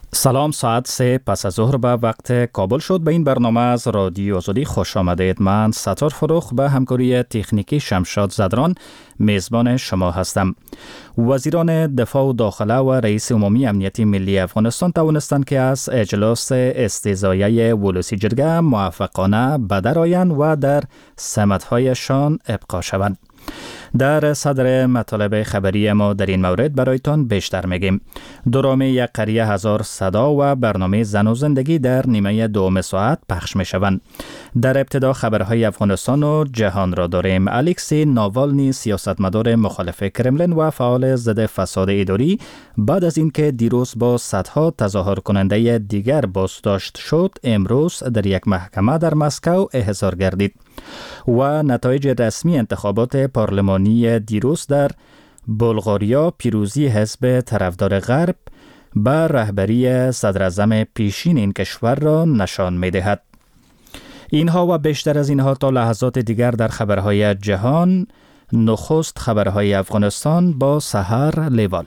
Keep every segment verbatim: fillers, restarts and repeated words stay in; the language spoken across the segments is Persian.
سلام، ساعت سه پس از ظهر به وقت کابل شد. به این برنامه از رادیو آزادی خوش آمدید. من ستار فروخ به همکاری تکنیکی شمشاد زدران میزبان شما هستم. وزیران دفاع و داخله و رئیس عمومی امنیتی ملی افغانستان توانستند که از اجلاس استیضاحیه ولسی جرگه موفقانه به در آیند و در سمت‌هایشان ابقا شوند. در صدر مطالب خبری ما در این مورد برایتان بیشتر میگیم. درامه یک قریه هزار صدا و برنامه زن و زندگی در نیمه دوم ساعت پخش می شوند. در ابتدا خبرهای افغانستان و جهان را داریم. الکسی ناوالنی، سیاستمدار مخالف کرملین و فعال ضد فساد اداری، بعد از اینکه دیروز با صدها تظاهر کننده دیگر بازداشت شد، امروز در یک محکمه در مسکو احضار گردید. و نتایج رسمی انتخابات پارلمانی دیروز در بلغاریا پیروزی حزب طرفدار غرب به رهبری صدراعظم پیشین این کشور را نشان می‌دهد. اینها و بیشتر از اینها تا لحظات دیگر در خبرهای جهان. نخست خبرهای افغانستان با سحر لیوال.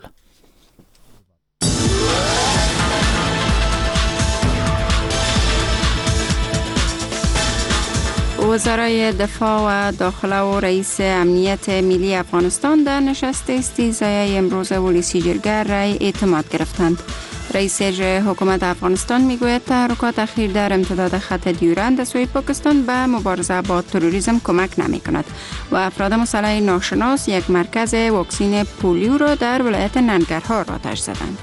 وزرای دفاع و داخله و رئیس امنیت ملی افغانستان در نشست استیضاحیه امروز ولسی جرگه رای اعتماد گرفتند. رئیس اجرایی حکومت افغانستان میگوید تحرکات اخیر در امتداد خط دیورند از سوی پاکستان به مبارزه با تروریسم کمک نمی کند و افراد مسلح ناشناس یک مرکز واکسین پولیو را در ولایت ننگرهار آتش زدند.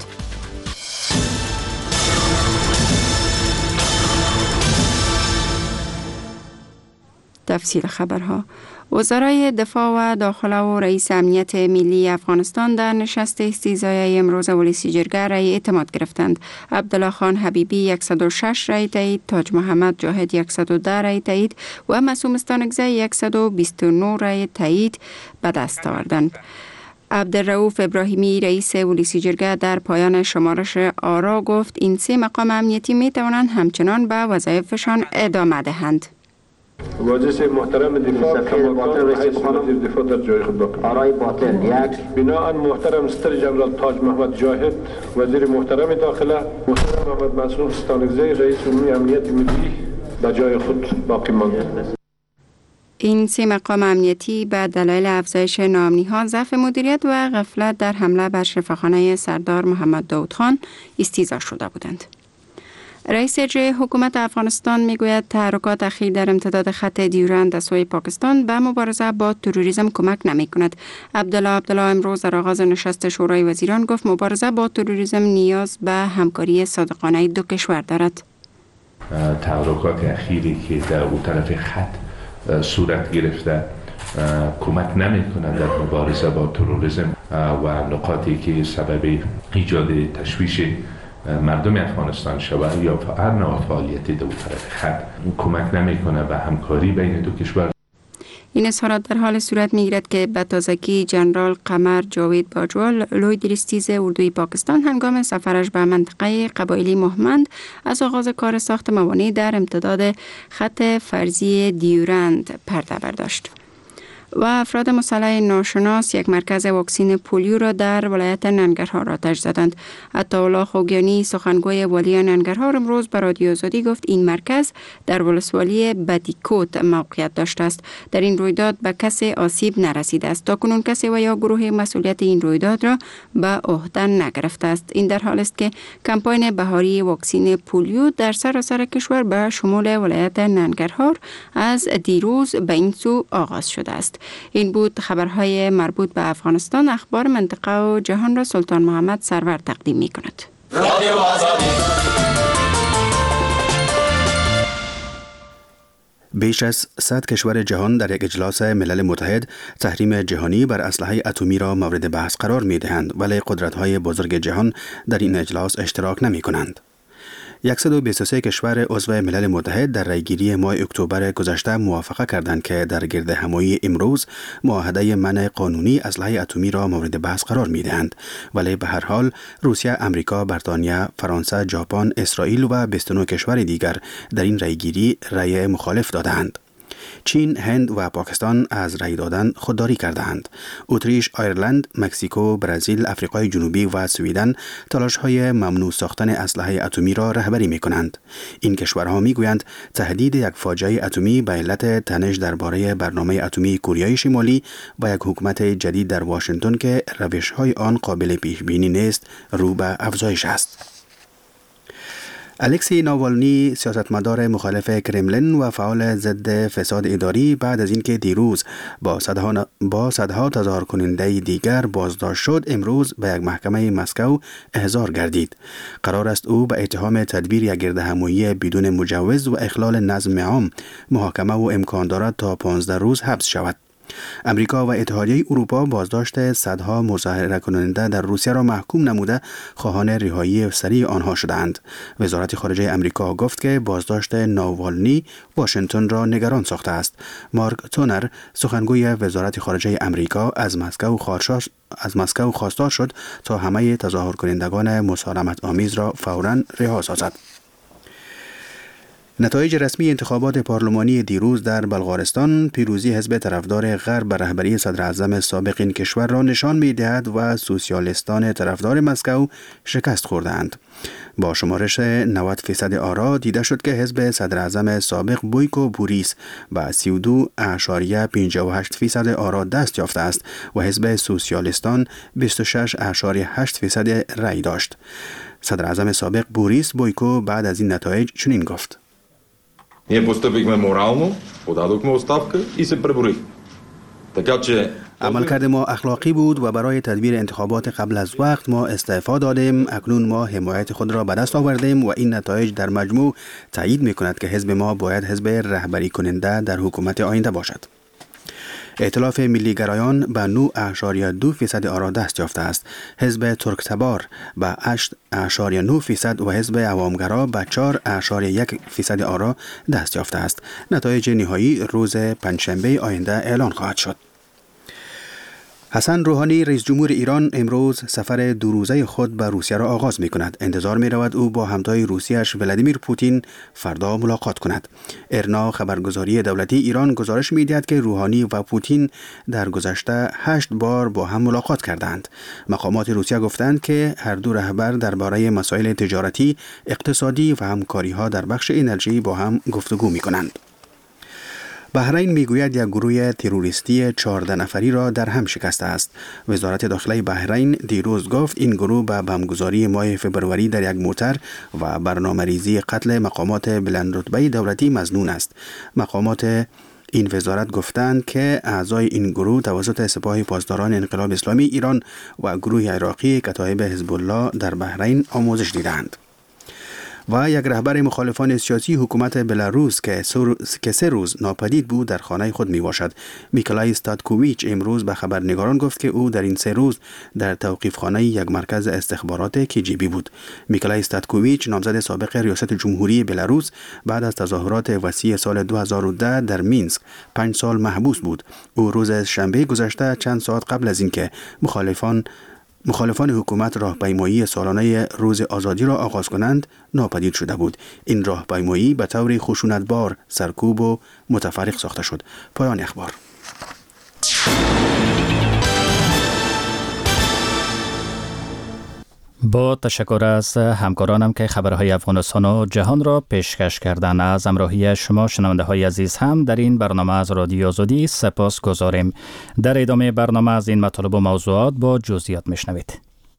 تفصیل خبرها. وزرای دفاع و داخله و رئیس امنیت ملی افغانستان در نشست استیضاحیه امروز ولسی جرگه رای اعتماد گرفتند. عبدالله خان حبیبی صد و شش رای تایید، تاج محمد جاهد صد و ده رای تایید و معصوم استانکزی صد و بیست و نه رای تایید به دست آوردند. عبدالرؤوف ابراهیمی رئیس ولسی جرگه در پایان شمارش آرا گفت این سه مقام امنیتی می توانند همچنان به وظایفشان ادامه دهند. واجه محترم دفاع کماکان رئیس وزیر دفاع در جای خود باقی. آرای باطل یک. بناهن محترم ستر جنرال تاج محمد جاهد وزیر محترم داخله، محترم محمد معصوم استانکزی رئیس عمومی امنیت ملی به جای خود باقی ماند. این سه مقام امنیتی به دلایل افزایش ناامنی‌ها، ضعف مدیریت و غفلت در حمله بر شفاخانه سردار محمد داود خان استیضاح شده بودند. رئیس اجرایی حکومت افغانستان میگوید تحرکات اخیر در امتداد خط دیورند از سوی پاکستان به مبارزه با تروریسم کمک نمی کند. عبدالله عبدالله امروز در آغاز نشست شورای وزیران گفت مبارزه با تروریسم نیاز به همکاری صادقانه دو کشور دارد. تحرکات اخیری که در اون طرف خط صورت گرفته کمک نمی کند در مبارزه با تروریسم و نقاطی که سبب ایجاد تشویش مردم افغانستان شود یا هر نوع فعالیتی در طرف خط کمک نمیکنه به همکاری بین دو کشور. این اظهارات در حال صورت میگیرد که به تازگی جنرال قمر جاوید باجوا لوی درستیز اردوی پاکستان هنگام سفرش به منطقه قبایلی مهمند از آغاز کار ساخت موانع در امتداد خط فرضی دیورند پرده برداشت. و افراد مسلح ناشناس یک مرکز واکسین پولیو را در ولایت ننگرهار آتش زدند. عطاالله خوگیانی سخنگوی والی ننگرهار امروز به رادیو آزادی گفت این مرکز در ولسوالی بدیکوت موقعیت داشته است. در این رویداد به کسی آسیب نرسیده است. تاکنون کسی و یا گروه مسئولیت این رویداد را به عهده نگرفته است. این در حال است که کمپاین بهاری واکسین پولیو در سراسر کشور به شمول ولایت ننگرهار از دیروز به این سو آغاز شده است. این بود خبرهای مربوط به افغانستان. اخبار منطقه و جهان را سلطان محمد سرور تقدیم می کند. بیش از صد کشور جهان در یک اجلاس ملل متحد تحریم جهانی بر اسلحه اتمی را مورد بحث قرار می دهند، ولی قدرت‌های بزرگ جهان در این اجلاس اشتراک نمی کنند. صد و بیست و سه کشور عضو ملل متحد در رایگیری ماه اکتبر گذشته موافقه کردند که در گرد همایی امروز معاهده منع قانونی اسلحه اتمی را مورد بحث قرار می دهند، ولی به هر حال روسیه، آمریکا، بریتانیا، فرانسه، ژاپن، اسرائیل و بیست و نه کشور دیگر در این رایگیری رای مخالف دادند. چین، هند و پاکستان از رای دادن خودداری کردند. اتریش، آیرلند، مکزیکو، برزیل، آفریقای جنوبی و سویدن تلاش‌های ممنوع ساختن اسلحه اتمی را رهبری می‌کنند. این کشورها می‌گویند تهدید یک فاجعه اتمی به علت تنش درباره برنامه اتمی کره شمالی و یک حکومت جدید در واشنگتن که روش‌های آن قابل پیش‌بینی نیست رو به افزایش است. الکسی ناوالنی، سیاستمدار مخالف کرملین و فعال ضد فساد اداری، بعد از اینکه دیروز با صدها با صدها تظاهر کننده دیگر بازداشت شد، امروز به یک محکمه مسکو احضار گردید. قرار است او به اتهام تدبیر یک گردهمایی بدون مجوز و اخلال نظم عام محاکمه و امکان دارد تا پانزده روز حبس شود. امریکا و اتحادیه اروپا بازداشت صدها مظاهره کننده در روسیه را محکوم نموده خواهان رهایی سریع آنها شدند. وزارت خارجه امریکا گفت که بازداشت ناوالنی واشنگتن را نگران ساخته است. مارک تونر، سخنگوی وزارت خارجه امریکا، از مسکو خواستار از مسکو خواستار شد تا همه تظاهر کنندگان مسالمت آمیز را فوراً رها سازد. نتایج رسمی انتخابات پارلمانی دیروز در بلغارستان پیروزی حزب طرفدار غرب به رهبری صدر اعظم سابق این کشور را نشان می‌دهد و سوسیالیستان طرفدار مسکو شکست خوردند. با شمارش نود فیصد آرا دیده شد که حزب صدر اعظم سابق بویکو بوریس با سی و دو اعشاریه پنجاه و هشت فیصد آرا دست یافته است و حزب سوسیالیستان بیست و شش اعشاریه هشت فیصد رأی داشت. صدر اعظم سابق بوریس بویکو بعد از این نتایج چنین گفت: Ние постъпихме морално, подадохме оставка и се преброих. Така че عملکرد ما اخلاقی بود و برای تدبیر انتخابات قبل از وقت ما استعفا دادیم. اکنون ما حمایت خود را به دست آوردیم و این نتایج در مجموع تایید می‌کند که حزب ما باید حزب رهبری کننده در حکومت آینده باشد. ائتلاف ملی گرایان به نه اعشاریه دو فیصد آرا دست یافته است. حزب ترکتبار به هشت اعشاریه نه فیصد و حزب عوامگرا به چهار اعشاریه یک فیصد آرا دست یافته است. نتایج نهایی روز پنجشنبه آینده اعلان خواهد شد. حسن روحانی رئیس جمهور ایران امروز سفر دو روزه خود به روسیه را آغاز می کند. انتظار می رود او با همتای روسیه‌اش ولادیمیر پوتین فردا ملاقات کند. ارنا خبرگزاری دولتی ایران گزارش می دهد که روحانی و پوتین در گذشته هشت بار با هم ملاقات کردند. مقامات روسیه گفتند که هر دو رهبر درباره مسائل تجارتی، اقتصادی و همکاری ها در بخش انرژی با هم گفتگو می کنند. بحرین میگوید یک گروه تروریستی چهارده نفری را در هم شکسته است. وزارت داخلی بحرین دیروز گفت این گروه به بمبگذاری ماه فبروری در یک موتر و برنامه‌ریزی قتل مقامات بلندرتبه دولتی مظنون است. مقامات این وزارت گفتند که اعضای این گروه توسط سپاه پاسداران انقلاب اسلامی ایران و گروه عراقی کتایب حزب الله در بحرین آموزش دیدند. و یک رهبر مخالفان سیاسی حکومت بلاروس که که سه روز ناپدید بود در خانه خود می باشد. میکلای استاتکوویچ امروز به خبرنگاران گفت که او در این سه روز در توقیف خانه یک مرکز استخبارات کیجیبی بود. میکلای استاتکوویچ نامزد سابق ریاست جمهوری بلاروس بعد از تظاهرات وسیع سال دو هزار و ده در مینسک پنج سال محبوس بود. او روز شنبه گذشته چند ساعت قبل از اینکه مخالفان مخالفان حکومت راهپیمایی سالانه روز آزادی را آغاز کنند ناپدید شده بود. این راهپیمایی به طور خشونتبار، سرکوب و متفرق ساخته شد. پایان اخبار. با تشکر از همکارانم که خبرهای افغانستان و جهان را پیشکش کردند. از همراهی شما شنونده های عزیز هم در این برنامه از رادیو آزادی سپاس گذاریم. در ادامه برنامه از این مطالب و موضوعات با جزئیات میشنوید.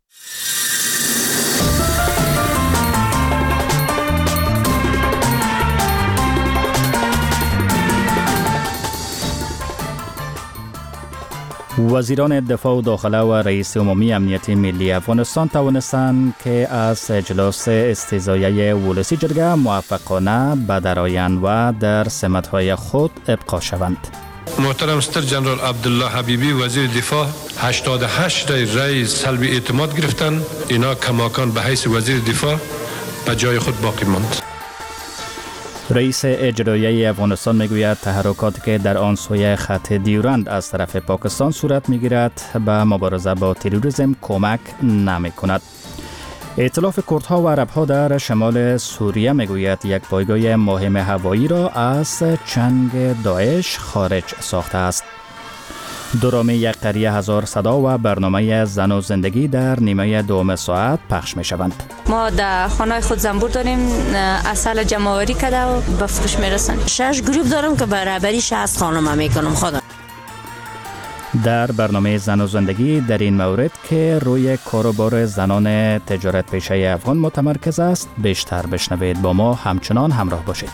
وزیران دفاع و داخله و رئیس عمومی امنیت ملی افغانستان توانستند که از اجلاس استیضایه ولسی جرگه موفقانه به درآیند و در سمت‌های خود ابقا شوند. محترم ستر جنرال عبدالله حبیبی وزیر دفاع هشتاد و هشت رای سلب اعتماد گرفتند. اینا کماکان به حیث وزیر دفاع به جای خود باقی ماند. رئیس اجرایی افغانستان میگوید تحرکاتی که در آن سوی خط دیورند از طرف پاکستان صورت میگیرد به مبارزه با تروریسم کمک نمی کند. ائتلاف کردها و عربها در شمال سوریه میگوید یک پایگاه مهم هوایی را از چنگ داعش خارج ساخته است. درامی یک قریه هزار صدا و برنامه زن و زندگی در نیمه دوم ساعت پخش می شوند. ما در خانه خود زنبور داریم، اصل جمعوری کرده و به فروش می رسن. شش گروپ دارم که به رهبری شصت خانم می کنم خودم. در برنامه زن و زندگی در این مورد که روی کاروبار زنان تجارت پیشه افغان متمرکز است بیشتر بشنوید. با ما همچنان همراه باشید.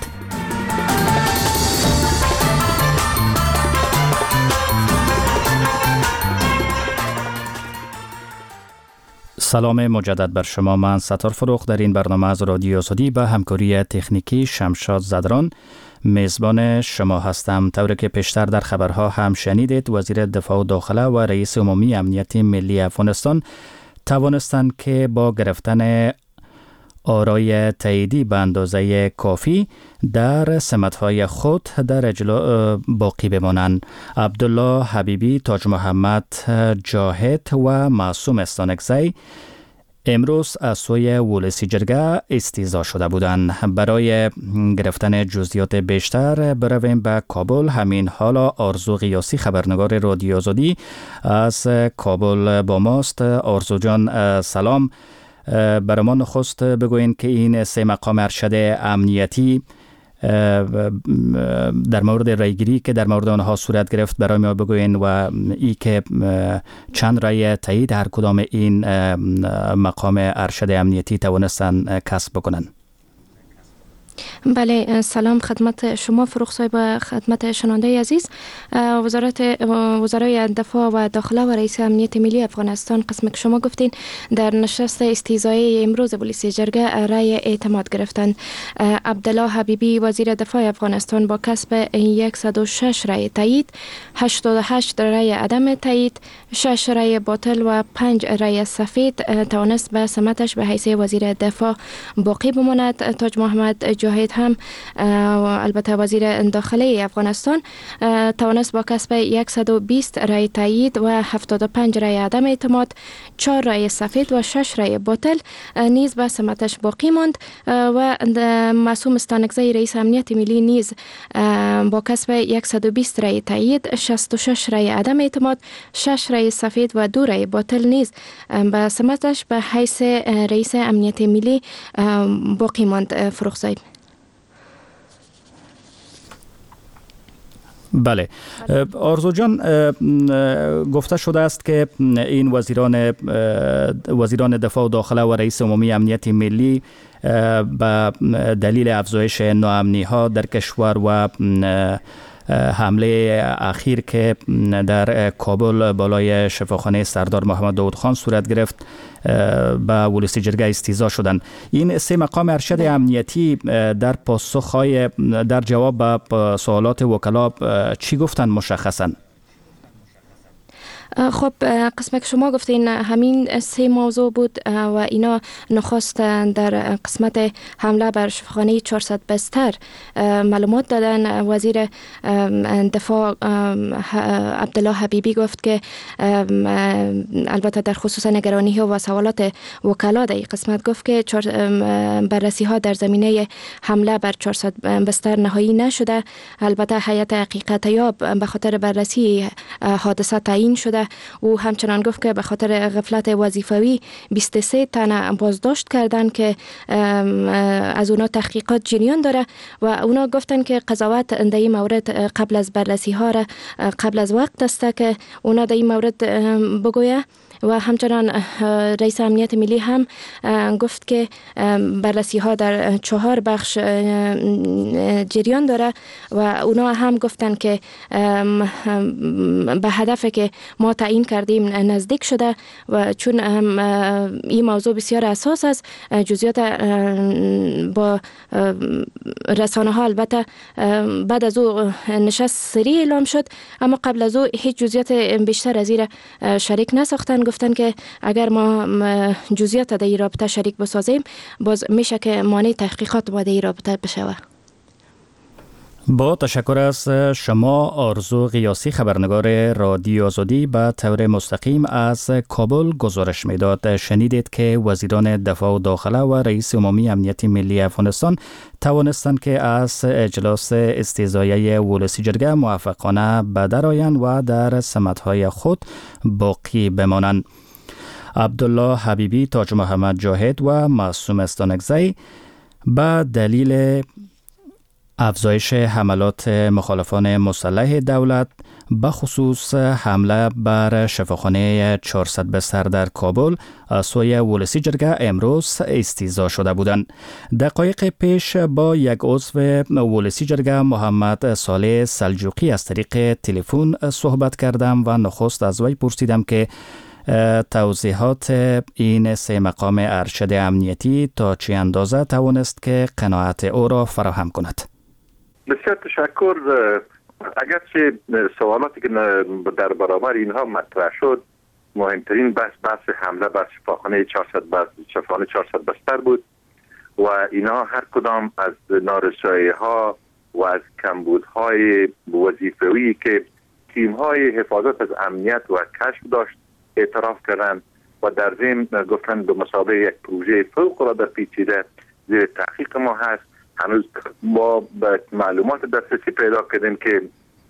سلام مجدد بر شما. من ستار فروخ در این برنامه از رادیو آزادی به همکاری تکنیکی شمشاد زدران میزبان شما هستم. طوری که پیشتر در خبرها هم شنیدید، وزیر دفاع و داخله و رئیس عمومی امنیت ملی افغانستان توانستند که با گرفتن آرای تاییدی به اندازه کافی در سمت‌های خود در اجلا باقی بمانند. عبدالله حبیبی، تاج محمد جاهد و معصوم استانکزی امروز از سوی ولسی جرگه استیضاح شده بودند. برای گرفتن جزئیات بیشتر برویم به کابل. همین حالا آرزو قیاسی، خبرنگار رادیو آزادی از کابل با ماست. آرزو جان سلام. برای ما نخست بگوین که این سه مقام ارشد امنیتی در مورد رایگیری که در مورد آنها صورت گرفت برای ما بگوین و ای که چند رای تایید هر کدام این مقام ارشد امنیتی توانستن کسب بکنن. بله، سلام خدمت شما فروخ صاحب و خدمت شنونده عزیز. وزارت وزرای دفاع و داخله و رئیس امنیت ملی افغانستان قسم که شما گفتین در نشست استیضاحی امروز ولسی جرگه رای اعتماد گرفتند. عبدالله حبیبی وزیر دفاع افغانستان با کسب صد و شش رای تایید، هشتاد و هشت رای عدم تایید، شش رای باطل و پنج رای سفید توانست به سمتش به حیث وزیر دفاع باقی بماند. تاج محمد جاهد هم البته وزیر داخله افغانستان توانست با کسب صد و بیست رای تایید و هفتاد و پنج رای عدم اعتماد، چهار رای سفید و شش رای باطل نیز به سمتش باقی ماند. و معصوم استانکزی رئیس امنیت ملی نیز با کسب صد و بیست رای تایید، شصت و شش رای عدم اعتماد، شش رای سفید و دو رای باطل نیز به سمتش به حیث رئیس امنیت ملی باقی ماند. فروخ صاحب. بله آرزو جان، گفته شده است که این وزیران وزیران دفاع و داخله و رئیس عمومی امنیت ملی به دلیل افزایش ناامنی ها در کشور و حمله اخیر که در کابل بالای شفاخانه سردار محمد داود خان صورت گرفت به ولسی جرگه استیضاح شدند. این سه مقام ارشد امنیتی در پاسخهای در جواب به سوالات وکلا چی گفتند مشخصاً؟ خب قسمت که شما گفتین همین سه موضوع بود و اینا نخست در قسمت حمله بر شفاخانه چهارصد بستر معلومات دادن. وزیر دفاع عبدالله حبیبی گفت که البته در خصوص نگرانی ها و سوالات وکلا در این قسمت گفت که بررسی ها در زمینه حمله بر چهارصد بستر نهایی نشده. البته هیئت حقیقت یاب به خاطر بررسی حادثه تعیین شده. او همچنان گفت که به خاطر غفلت وظیفوی بیست و سه تن بازداشت کردند که از اونا تحقیقات جریان داره و اونا گفتن که قضاوت در این مورد قبل از بررسی ها را قبل از وقت است که اونا در این مورد بگویه. و همچنان رئیس امنیت ملی هم گفت که بررسی ها در چهار بخش جریان داره و اونا هم گفتن که به هدفی که ما تعیین کردیم نزدیک شده و چون این موضوع بسیار اساس است، جزئیات با رسانه ها البته بعد از او نشست سری اعلام شد، اما قبل از او هیچ جزئیات بیشتر از این شریک نساختن. گفتن که اگر ما جزئیات در این رابطه شریک بسازیم باز میشه که مانع تحقیقات با در این رابطه بشوه. با تشکر از شما آرزو قیاسی، خبرنگار رادیو آزادی، به طور مستقیم از کابل گزارش میداد. شنیدید که وزیران دفاع و داخله و رئیس عمومی امنیت ملی افغانستان توانستند که از اجلاس استیضایه ولسی جرگه موفقانه به درآیند و در سمت‌های خود باقی بمانند. عبدالله حبیبی، تاج محمد جاهد و معصوم استانکزی به دلیل افزایش حملات مخالفان مسلح دولت به خصوص حمله بر شفاخانه چهارصد بستر در کابل از سوی ولسی جرگه امروز استیضا شده بودند. دقایق پیش با یک عضو ولسی جرگه محمد صالح سلجوقی از طریق تلفن صحبت کردم و نخست از وی پرسیدم که توضیحات این سه مقام ارشد امنیتی تا چه اندازه توانست که قناعت او را فراهم کند. بسیار تشکر. اگرچه سوالاتی که در برابر اینها مطرح شد، مهمترین بحث بحث حمله بر شفاخانه چهارصد بستر شفاخانه چهارصد بستر بود و اینا هر کدام از نارسایی ها و از کمبودهای وظیفه‌ای که تیم های حفاظت از امنیت و کشف داشت اعتراف کردند و در ضمن گفتن به مثابه یک پروژه فوق العاده پیچیده زیر تحقیق ما هست. هنوز ما به معلومات دسترسی پیدا کردیم که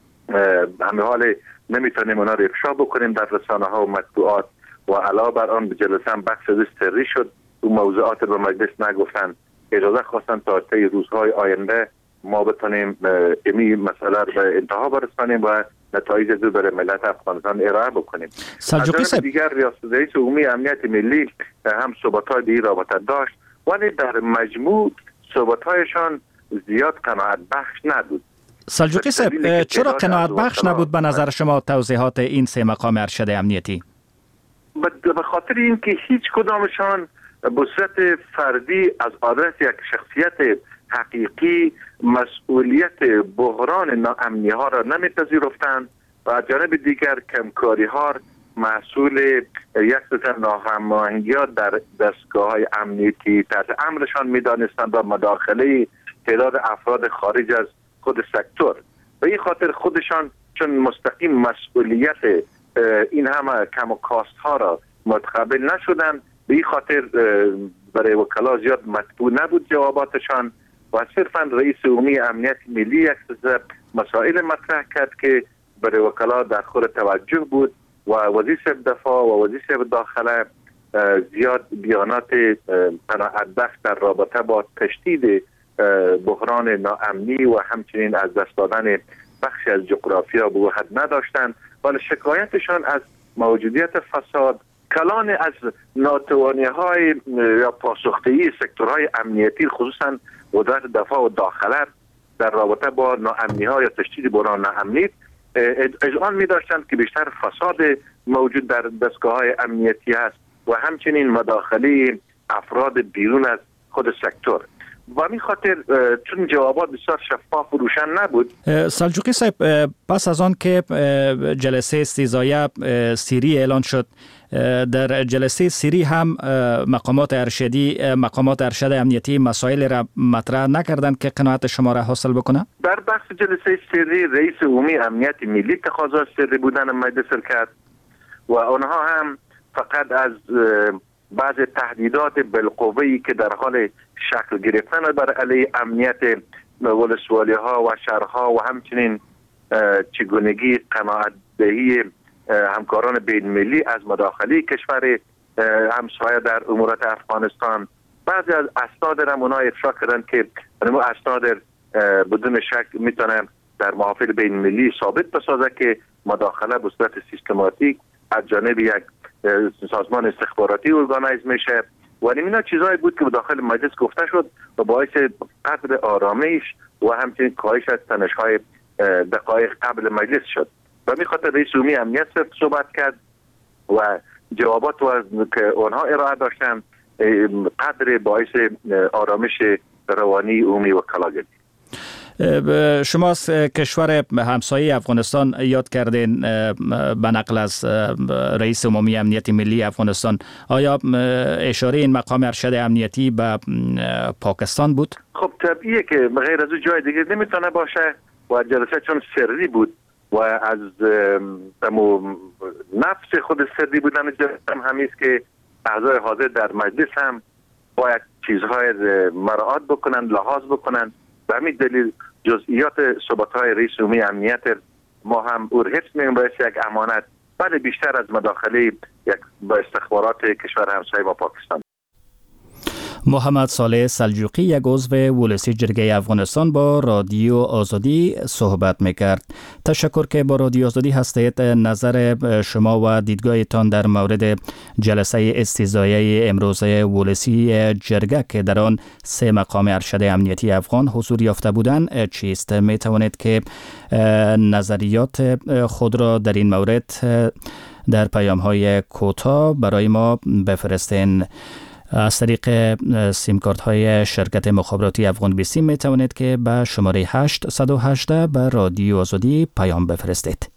همه حال نمیتونیم اونا رو افشا بکنیم در رسانه ها و مطبوعات و علاوه بر آن به جلسه هم بحث سری شد. اون موضوعات رو به مجلس نگفتن، اجازه خواستن تا طی روزهای آینده ما بتونیم امی مسئله رو به انتها برسانیم و نتایج رو برای ملت افغانستان ارائه بکنیم. سلجوقی صاحب، دیگر ریاست رئیس عمومی امنیت ملی هم صحبت‌های دیگه رابطه داشت ولی در مجموع صحبت‌هایشان زیاد قناعت بخش نبود. سلجوقی صاحب، چرا قناعت بخش نبود به نظر شما توضیحات این سه مقام ارشد امنیتی؟ به خاطر اینکه هیچ کدامشان به صورت فردی از آدرس یک شخصیت حقیقی مسئولیت بحران ناامنی ها را نمیپذیرفتند و از جانب دیگر کمکاری ها محصول یک سری ناهماهنگی ها در دستگاه های امنیتی تحت امرشان میدانستند و مداخله تعداد افراد خارج از خود سکتور. به این خاطر خودشان چون مستقیم مسئولیت این همه کم و کاست ها را متقبل نشدند، به این خاطر برای وکلا زیاد مطبوع نبود جواباتشان و صرفا رئیس عمومی امنیت ملی یک مسائل مطرح کرد که برای وکلا در خور توجه بود و وزیر دفاع و وزیر داخله زیاد بیانات قناعت بخش در رابطه با تشدید بحران ناامنی و همچنین از دست دادن بخشی از جغرافیا به حد نداشتند، ولی شکایتشان از موجودیت فساد، کلان از ناتوانی های یا پاسخدهی سکتورهای امنیتی خصوصا وزارت دفاع و داخله در رابطه با ناامنی ها یا تشدید بحران ناامنی اذعان می داشتند که بیشتر فساد موجود در دستگاه های امنیتی است و همچنین مداخله افراد بیرون از خود سکتور. و همین خاطر چون جوابات بسیار شفاف و روشن نبود. سلجوقی صاحب، پس از آن که جلسه استیضایه سری اعلان شد، در جلسه سری هم مقامات ارشدی مقامات ارشد امنیتی مسائل را مطرح نکردند که قناعت شما را حاصل بکنه؟ در بحث جلسه سری رئیس عمومی امنیت ملی تقاضا سری بودن مجلس کرد و آنها هم فقط از بعض تهدیدات بالقوه‌ای که در حال شکل گرفتن بر علیه امنیت ولسوالی ها و شهرها و همچنین چگونگی قناعت دهی همکاران بین ملی از مداخله کشور همسایه در امورات افغانستان، بعضی از اسناد را اونها افشا کردن که اونها اسناد بدون شک میتونه در محافل بین ملی ثابت بسازه که مداخله به صورت سیستماتیک از جانب یک سازمان استخباراتی ارگانایز میشه و اینا چیزایی بود که داخل مجلس گفته شد و باعث قدر آرامش و همچنین کاهش از تنش‌های دقایق قبل مجلس شد. و می خاطر رئیس عمومی امنیت صحبت کرد و جوابات که آنها ارائه داشتن قدر باعث آرامش روانی عمومی وکلا گردید. شما از کشور همسایه افغانستان یاد کردین به نقل از رئیس عمومی امنیت ملی افغانستان. آیا اشاره این مقام ارشد امنیتی به پاکستان بود؟ خب طبیعیه که غیر از جای دیگه نمیتونه باشه. و جلسه چون سری بود و از امو نفس خود سری بودن جلسه هم همیست که اعضای حاضر در مجلس هم باید چیزهای مراعات بکنن، لحاظ بکنن. و همین دلیل جزئیات صحبت‌های رئیس عمومی امنیت ما هم او حفظ می‌کنیم باعث یک امانت، ولی بیشتر از مداخله یک با استخبارات کشور همسایه با پاکستان. محمد صالح سلجوقی یک عضو ولسی جرگه افغانستان با رادیو آزادی صحبت میکرد. تشکر که با رادیو آزادی هستید. نظر شما و دیدگاهتان در مورد جلسه استیضاحیه امروز ولسی جرگه که در آن سه مقام ارشد امنیتی افغان حضور یافته بودند چیست؟ می توانید که نظریات خود را در این مورد در پیام های کوتاه برای ما بفرستین. از طریق سیم کارت های شرکت مخابراتی افغان بیسیم می توانید که به شماره هشت یک هشت به رادیو آزادی پیام بفرستید.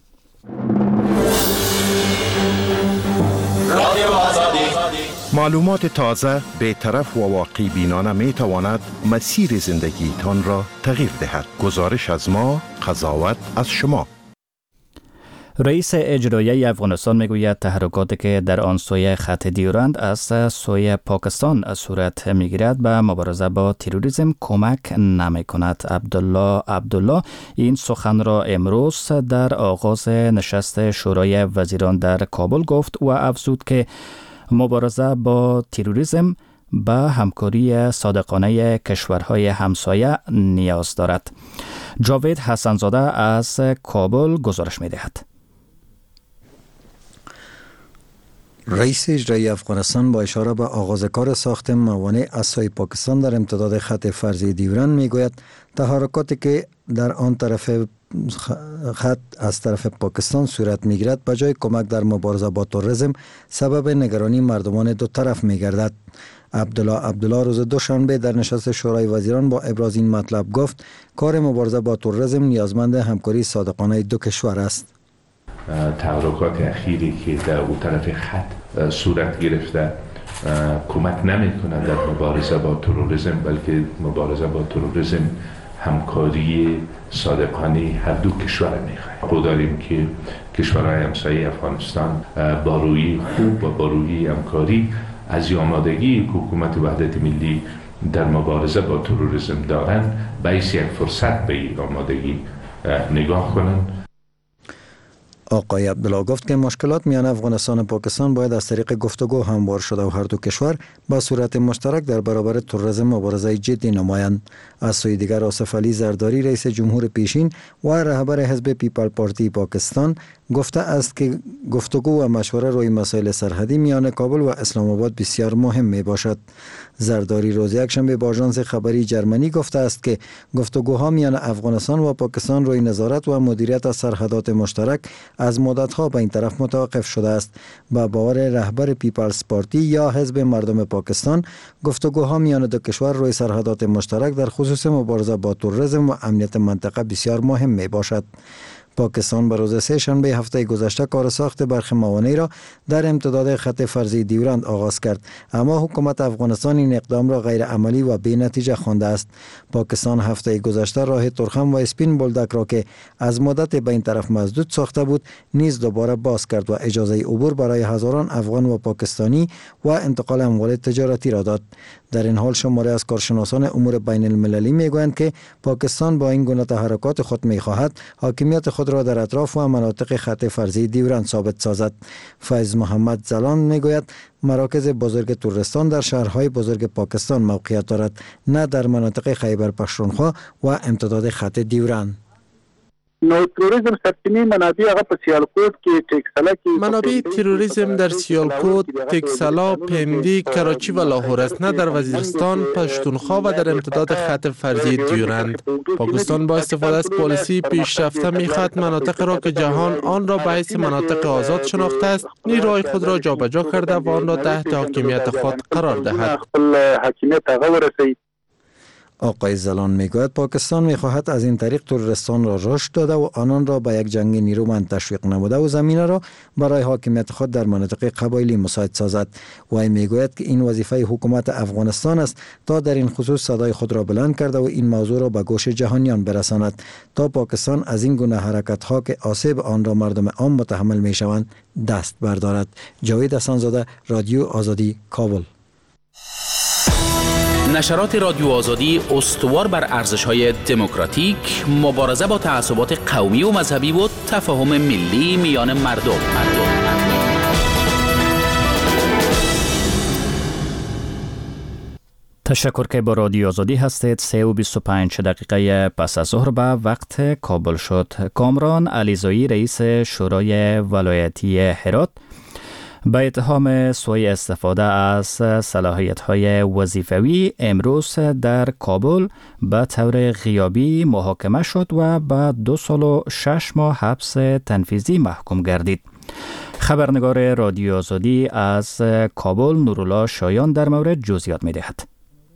رادیو آزادی. معلومات تازه، بی‌طرف و واقعی بینانه می تواند مسیر زندگی تان را تغییر دهد. گزارش از ما، قضاوت از شما. رئیس اجرایی افغانستان میگوید تحرکاتی که در آن سوی خط دیورند از سوی پاکستان صورت میگیرد به مبارزه با تروریسم کمک نمی کند. عبدالله عبدالله این سخن را امروز در آغاز نشست شورای وزیران در کابل گفت و افزود که مبارزه با تروریسم به همکاری صادقانه کشورهای همسایه نیاز دارد. جاوید حسنزاده از کابل گزارش می‌دهد. رئیس اجرایی افغانستان با اشاره به آغاز کار ساخت موانع از سوی پاکستان در امتداد خط فرضی دیورند میگوید تحرکاتی که در آن طرف خط از طرف پاکستان صورت میگیرد به جای کمک در مبارزه با تروریسم سبب نگرانی مردمان دو طرف میگردد. عبدالله عبدالله روز دوشنبه در نشست شورای وزیران با ابراز این مطلب گفت کار مبارزه با تروریسم نیازمند همکاری صادقانه دو کشور است. تحرکات اخیری که در اون طرف خط صورت گرفته کمک نمی کند در مبارزه با تروریسم، بلکه مبارزه با تروریسم همکاری صادقانه هر دو کشور میخواهد. خود داریم که کشورهای همسایه افغانستان با روی خوب و با روی همکاری از آمادگی حکومت وحدت ملی در مبارزه با تروریسم دارند باعث یک فرصت به این آمادگی نگاه کنند. آقای عبدالله گفت که مشکلات میان افغانستان و پاکستان باید از طریق گفتگو هموار شده و هر دو کشور با صورت مشترک در برابر تروریسم مبارزه جدی نمایند. از سوی دیگر آصف علی زرداری رئیس جمهور پیشین و رهبر حزب پیپل پارتی پاکستان گفته است که گفتگو و مشوره روی مسائل سرحدی میان کابل و اسلام آباد بسیار مهم می باشد. زرداری روز یکشنبه با آژانس خبری جرمنی گفته است که گفتگوها میان افغانستان و پاکستان روی نظارت و مدیریت از سرحدات مشترک از مدتها به این طرف متوقف شده است. با باور رهبر پیپلز پارتی یا حزب مردم پاکستان گفتگوها میان دو کشور روی سرحدات مشترک در خصوص مبارزه با تروریسم و امنیت منطقه بسیار مهم می باشد. پاکستان به روز سه شنبه هفته گذشته کار ساخت برخی موانع را در امتداد خط فرضی دیورند آغاز کرد، اما حکومت افغانستان این اقدام را غیر عملی و بی نتیجه خوانده است. پاکستان هفته گذشته راه تورخم و اسپین بولدک را که از مدت به این طرف مسدود ساخته بود نیز دوباره باز کرد و اجازه عبور برای هزاران افغان و پاکستانی و انتقال اموال تجارتی را داد. در این حال شماری از کارشناسان امور بین المللی میگویند که پاکستان با این گونه تحرکات خود میخواهد حاکمیت خود را در اطراف و مناطق خط فرضی دیورند ثابت سازد. فیض محمد زلان میگوید مراکز بزرگ تورستان در شهرهای بزرگ پاکستان موقعیت دارد، نه در مناطق خیبر پختونخوا و امتداد خط دیورند. نو تروریسم سرچینه منابع هغه په سیالکوټ کې ټیکسلا کې منابع تروریسم در سیالکوت، تکسلا، پندی، کراچی و لاهور است، نه در وزیرستان، پشتونخوا و در امتداد خط فرضی دیورند. پاکستان با استفاده از پالیسی پیشرفته می‌خواهد مناطق را که جهان آن را به حیث مناطق آزاد شناخته است نیروهای خود را جابجا کرده و آن را تحت حاکمیت خود قرار دهد. آقای زلان میگوید پاکستان میخواهد از این طریق تروریستان را رشد داده و آنان را به یک جنگ نیرومند تشویق نموده و زمینه را برای حاکمیت خود در مناطق قبایلی مساعد سازد. وی میگوید که این وظیفه حکومت افغانستان است تا در این خصوص صدای خود را بلند کرده و این موضوع را به گوش جهانیان برساند تا پاکستان از این گونه حرکت ها که آسیب آن را مردم عام متحمل میشوند دست بردارد. جاوید حسن‌زاده، رادیو آزادی، کابل. نشرات رادیو آزادی استوار بر ارزش‌های دموکراتیک، مبارزه با تعصبات قومی و مذهبی و تفاهم ملی میان مردم. مردم. تشکر که با رادیو آزادی هستید. سه و بیست و پنج دقیقه پس از ظهر به وقت کابل شد. کامران علیزایی رئیس شورای ولایتی هرات به اتهام سوء استفاده از صلاحیت‌های وظیفوی امروز در کابل به طور غیابی محاکمه شد و به دو سال و شش ماه حبس تنفیذی محکوم گردید. خبرنگار رادیو آزادی از کابل نورالله شایان در مورد جزئیات می‌دهد.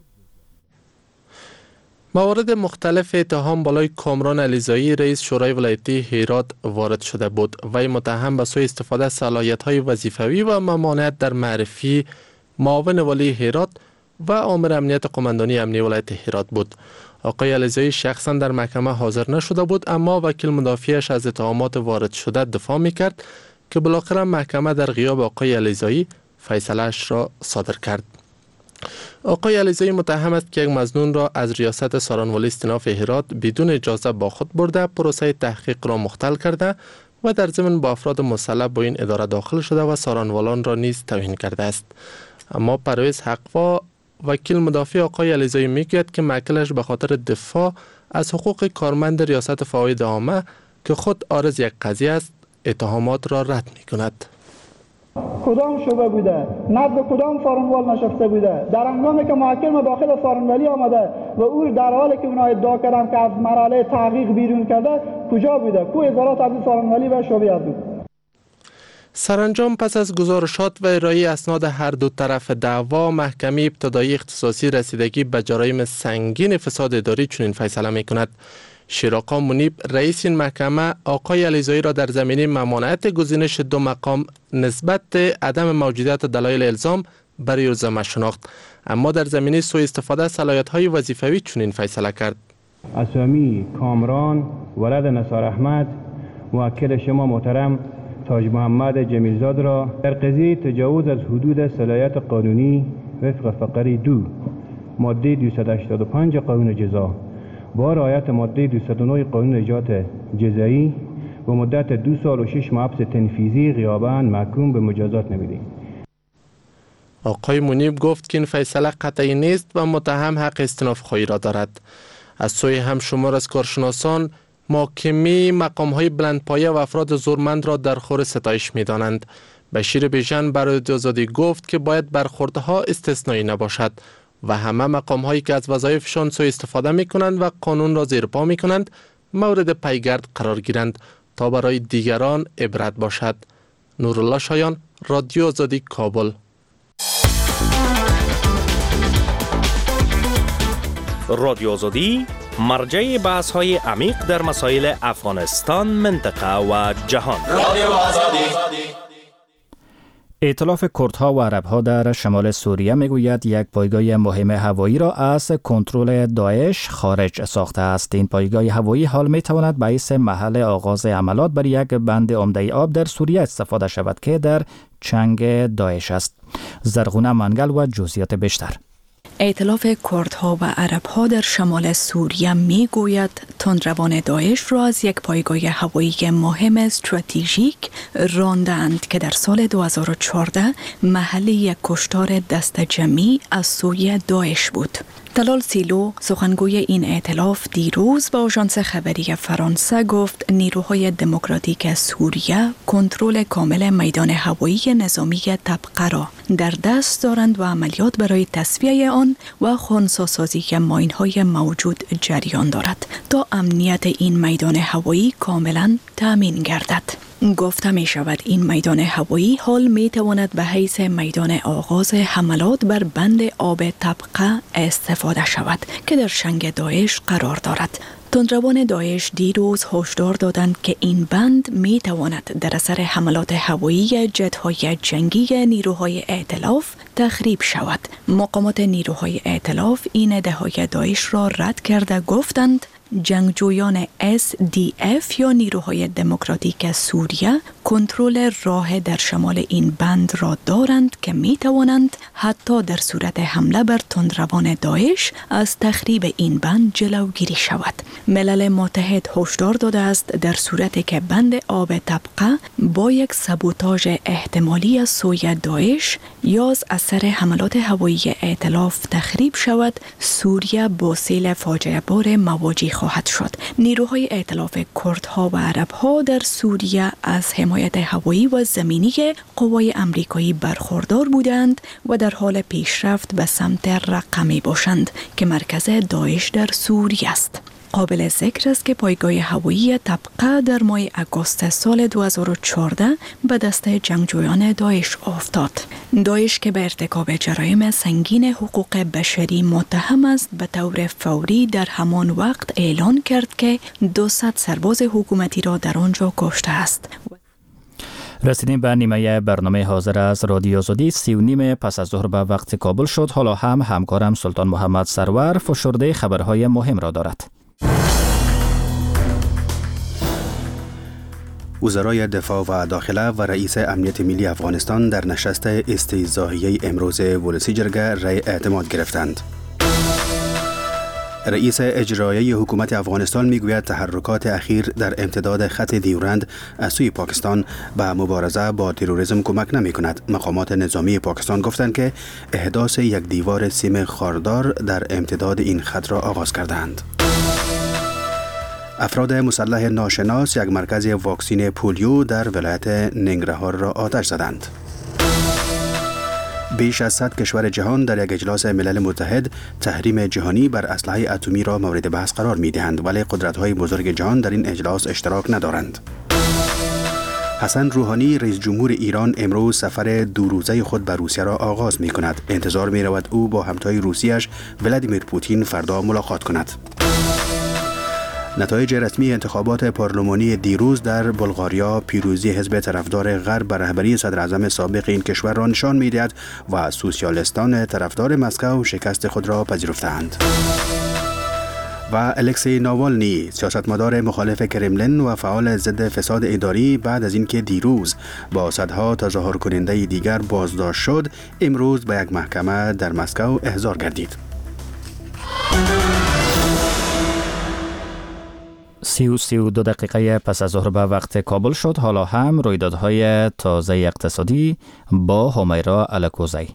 موارد مختلف اتهام بالای کامران علیزایی رئیس شورای ولایتی هرات وارد شده بود. وی متهم به سوء استفاده از صلاحیت‌های وظیفوی و ممانعت در معرفی معاون والی هرات و آمر امنیت قماندانی امنیه ولایت هرات بود. آقای علیزایی شخصا در محکمه حاضر نشده بود، اما وکیل مدافعش از اتهامات وارد شده دفاع می‌کرد که بالاخره محکمه در غیاب آقای علیزایی فیصله‌اش را صادر کرد. آقای علیزایی متهم است که یک مظنون را از ریاست سارانوالی استیناف هرات بدون اجازه با خود برده، پروسه تحقیق را مختل کرده و در ضمن با افراد مسلح با این اداره داخل شده و سارانوالان را نیز توهین کرده است. اما پرویز حقوا وکیل مدافع آقای علیزایی میگوید که موکلش به خاطر دفاع از حقوق کارمند ریاست فواید عامه که خود عارض یک قضیه است اتهامات را رد میکند. کدام شعبه بوده، نزد کدام سارنوال نشسته بوده، در هنگامی که محکم داخل سارنوالی آمده و او در حالی که اونها ادعا کردن که از مرحله تحقیق بیرون کرده کجا بوده، کو اظهارات از سارنوالی و شعبه از او. سرانجام پس از گزارشات و ارائه اسناد هر دو طرف دعوا، محکمه ابتدایی اختصاصی رسیدگی به جرایم سنگین فساد اداری چنین فیصله میکند. شیراقا منیب رئیس این محکمه آقای علیزایی را در زمینه ممانعت گزینش دو مقام نسبت عدم موجودیت دلایل الزام برای الزام شناخت، اما در زمینه سوء استفاده از صلاحیت‌های وظیفوی چنین فیصله کرد. اسامی کامران ولد نثار احمد موکل شما محترم تاج محمد جمیلزاد را در قضیه تجاوز از حدود صلاحیت قانونی وفق فقره دو ماده دویست و هشتاد و پنج قانون جزا با رعایت ماده دویست و نه قانون اجرات جزایی و مدت دو سال و شش ماه حبس تنفیذی غیاباً محکوم به مجازات نمیدیم. آقای منیب گفت که این فیصله قطعی نیست و متهم حق استئناف خواهی را دارد. از سوی هم شمار از کارشناسان محاکمه مقام‌های بلندپایه و افراد زورمند را در خور ستایش می‌دانند. بشیر بیژن برای آزادی گفت که باید برخوردها استثنایی نباشد و همه مقام‌هایی که از وظایفشان سوء استفاده می‌کنند و قانون را زیر پا می‌کنند مورد پیگرد قرار گیرند تا برای دیگران عبرت باشد. نورالله شایان، رادیو آزادی، کابل. رادیو آزادی مرجع بحث‌های عمیق در مسائل افغانستان، منطقه و جهان. رادیو آزادی. ائتلاف کردها و عربها در شمال سوریه میگوید یک پایگاه مهم هوایی را از کنترل داعش خارج ساخته است. این پایگاه هوایی حال میتواند باعث محل آغاز عملیات بر یک بند عمده آب در سوریه استفاده شود که در چنگ داعش است. زرغونه منگل و جزئیات بیشتر. ائتلاف کردها و عربها در شمال سوریه می گوید تندروان داعش را از یک پایگاه هوایی مهم استراتژیک راندند که در سال دو هزار و چهارده محل یک کشتار دست جمعی از سوی داعش بود. طلال سیلو سخنگوی این ائتلاف دیروز با آژانس خبری فرانسه گفت نیروهای دموکراتیک سوریه کنترل کامل میدان هوایی نظامی طبقه را در دست دارند و عملیات برای تصفیه آن و خنثی‌سازی ماین‌های موجود جریان دارد تا امنیت این میدان هوایی کاملا تامین گردد. گفته می شود این میدان هوایی حال می تواند به حیث میدان آغاز حملات بر بند آب طبقه استفاده شود که در شنگ داعش قرار دارد. تندروان داعش دیروز هشدار دادند که این بند می تواند در اثر حملات هوایی جت‌های جنگی نیروهای ائتلاف تخریب شود. مقامات نیروهای ائتلاف این ادعای داعش را رد کرده گفتند جنگجویان اس دی اف یا نیروهای دموکراتیک سوریه کنترل راه در شمال این بند را دارند که می توانند حتی در صورت حمله بر تندروان داعش از تخریب این بند جلوگیری شود. ملل متحد هشدار داده است در صورتی که بند آب طبقه با یک سابوتاژ احتمالی از سوی داعش یا از اثر حملات هوایی ائتلاف تخریب شود، سوریه با سیل فاجعه بار مواجه خواهد شد. نیروهای ائتلاف کردها و عربها در سوریه از حمایت هوایی و زمینی قوای امریکایی برخوردار بودند و در حال پیشرفت به سمت رقه می باشند که مرکز داعش در سوریه است. قابل ذکر است که پایگاه هوایی طبقه در ماه اگوست سال دو هزار و چهارده به دست جنگجویان داعش افتاد. داعش که به ارتکاب جرایم سنگین حقوق بشری متهم است به طور فوری در همان وقت اعلان کرد که دویست سرباز حکومتی را در آنجا کشته است. رسیدیم به نیمه برنامه حاضر از رادیو آزادی. سی و نیم پس از ظهر به وقت کابل شد. حالا هم همکارم سلطان محمد سرور فشرده خبرهای مهم را دارد. وزرای دفاع و داخله و رئیس امنیت ملی افغانستان در نشست استیضاحیه امروز ولسی جرگه رای اعتماد گرفتند. رئیس اجرایی حکومت افغانستان میگوید تحرکات اخیر در امتداد خط دیورند از سوی پاکستان به مبارزه با تروریسم کمک نمی کند. مقامات نظامی پاکستان گفتند که احداث یک دیوار سیم خاردار در امتداد این خط را آغاز کردند. افراد مسلح ناشناس یک مرکز واکسین پولیو در ولایت ننگرهار را آتش زدند. بیش از صد کشور جهان در یک اجلاس ملل متحد تحریم جهانی بر اسلحه اتمی را مورد بحث قرار می دهند، ولی قدرت‌های بزرگ جهان در این اجلاس اشتراک ندارند. حسن روحانی رئیس جمهور ایران امروز سفر دو روزه خود به روسیه را آغاز می کند. انتظار می رود او با همتای روسیه‌اش ولادیمیر پوتین فردا ملاقات کند. نتایج رسمی انتخابات پارلمانی دیروز در بلغاریا پیروزی حزب طرفدار غرب بر رهبری صدر اعظم سابق این کشور را نشان می‌دهد و سوسیالیستان طرفدار مسکو شکست خود را پذیرفتند. و الکسی ناوالنی سیاستمدار مخالف کرملین و فعال ضد فساد اداری بعد از اینکه دیروز با صدها تظاهر کننده دیگر بازداشت شد، امروز به یک محکمه در مسکو احضار گردید. سی و سی و دو دقیقه پس از ظهر به وقت کابل شد. حالا هم رویدادهای تازه اقتصادی با همیرا الکوزی.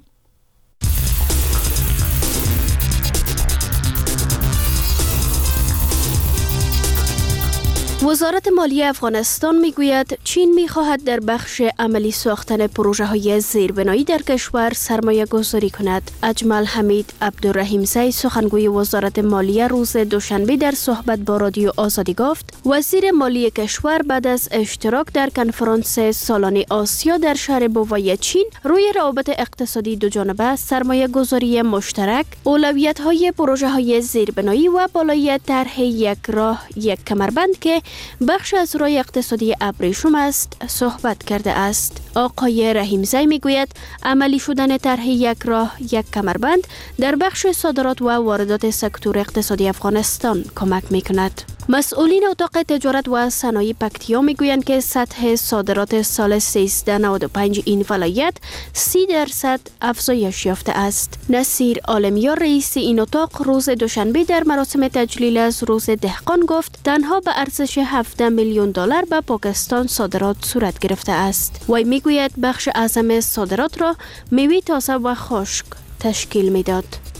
وزارت مالیه افغانستان میگوید چین میخواهد در بخش عملی ساختن پروژه های زیربنایی در کشور سرمایه گذاری کند. اجمل حمید عبدالرحیمزی سخنگوی وزارت مالیه روز دوشنبه در صحبت با رادیو آزادی گفت وزیر مالیه کشور بعد از اشتراک در کنفرانس سالانه آسیا در شهر بوای چین روی روابط اقتصادی دوجانبه، سرمایه گذاری مشترک، اولویت های پروژه های زیربنایی و بالای طرح یک راه یک کمربند که بخش از راه اقتصادی ابریشم است صحبت کرده است. آقای رحیمزی میگوید عملی شدن طرح یک راه یک کمربند در بخش صادرات و واردات سکتور اقتصادی افغانستان کمک میکند. مسئولین اتاق تجارت و صنایع پکتیا میگویند که سطح صادرات سال سیزده نود و پنج این ولایت سی درصد افزایش یافته است. نصیر عالمیار رئیس این اتاق روز دوشنبه در مراسم تجلیل از روز دهقان گفت تنها به ارزش هفده میلیون دلار به پاکستان صادرات صورت گرفته است. وی میگوید بخش اعظم صادرات را میوه تازه و خشک تشکیل میداد.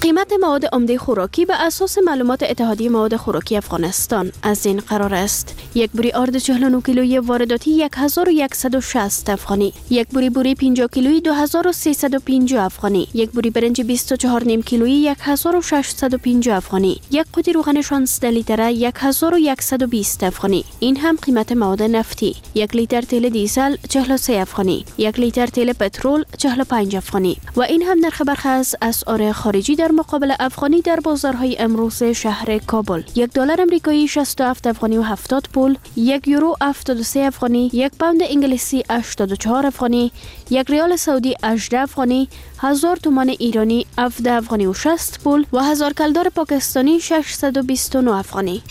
قیمت مواد عمده خوراکی به اساس معلومات اتحادیه مواد خوراکی افغانستان از این قرار است: یک بوری آرد چهل و نه کیلویی وارداتی هزار و صد و شصت افغانی، یک بوری بوری پنجاه کیلویی دو هزار و سیصد و پنجاه افغانی، یک بوری برنج بیست و چهار نیم کیلویی هزار و ششصد و پنجاه افغانی، یک قوطی روغن شانزده لیتره هزار و صد و بیست افغانی. این هم قیمت مواد نفتی: یک لیتر تیل دیزل چهل و سه افغانی، یک لیتر تیل پترول چهل و پنج افغانی. و این هم نرخ برخی از اسعار خارجی در مقابل افغانی در بازارهای امروز شهر کابل: یک دلار امریکایی شصت و هفت افغانی و هفتاد پول، یک یورو هفتاد و سه افغانی، یک پوند انگلیسی هشتاد و چهار افغانی، یک ریال سعودی هجده افغانی، هزار تومان ایرانی هفده افغانی و شصت پول و هزار کلدار پاکستانی ششصد و بیست و نه افغانی.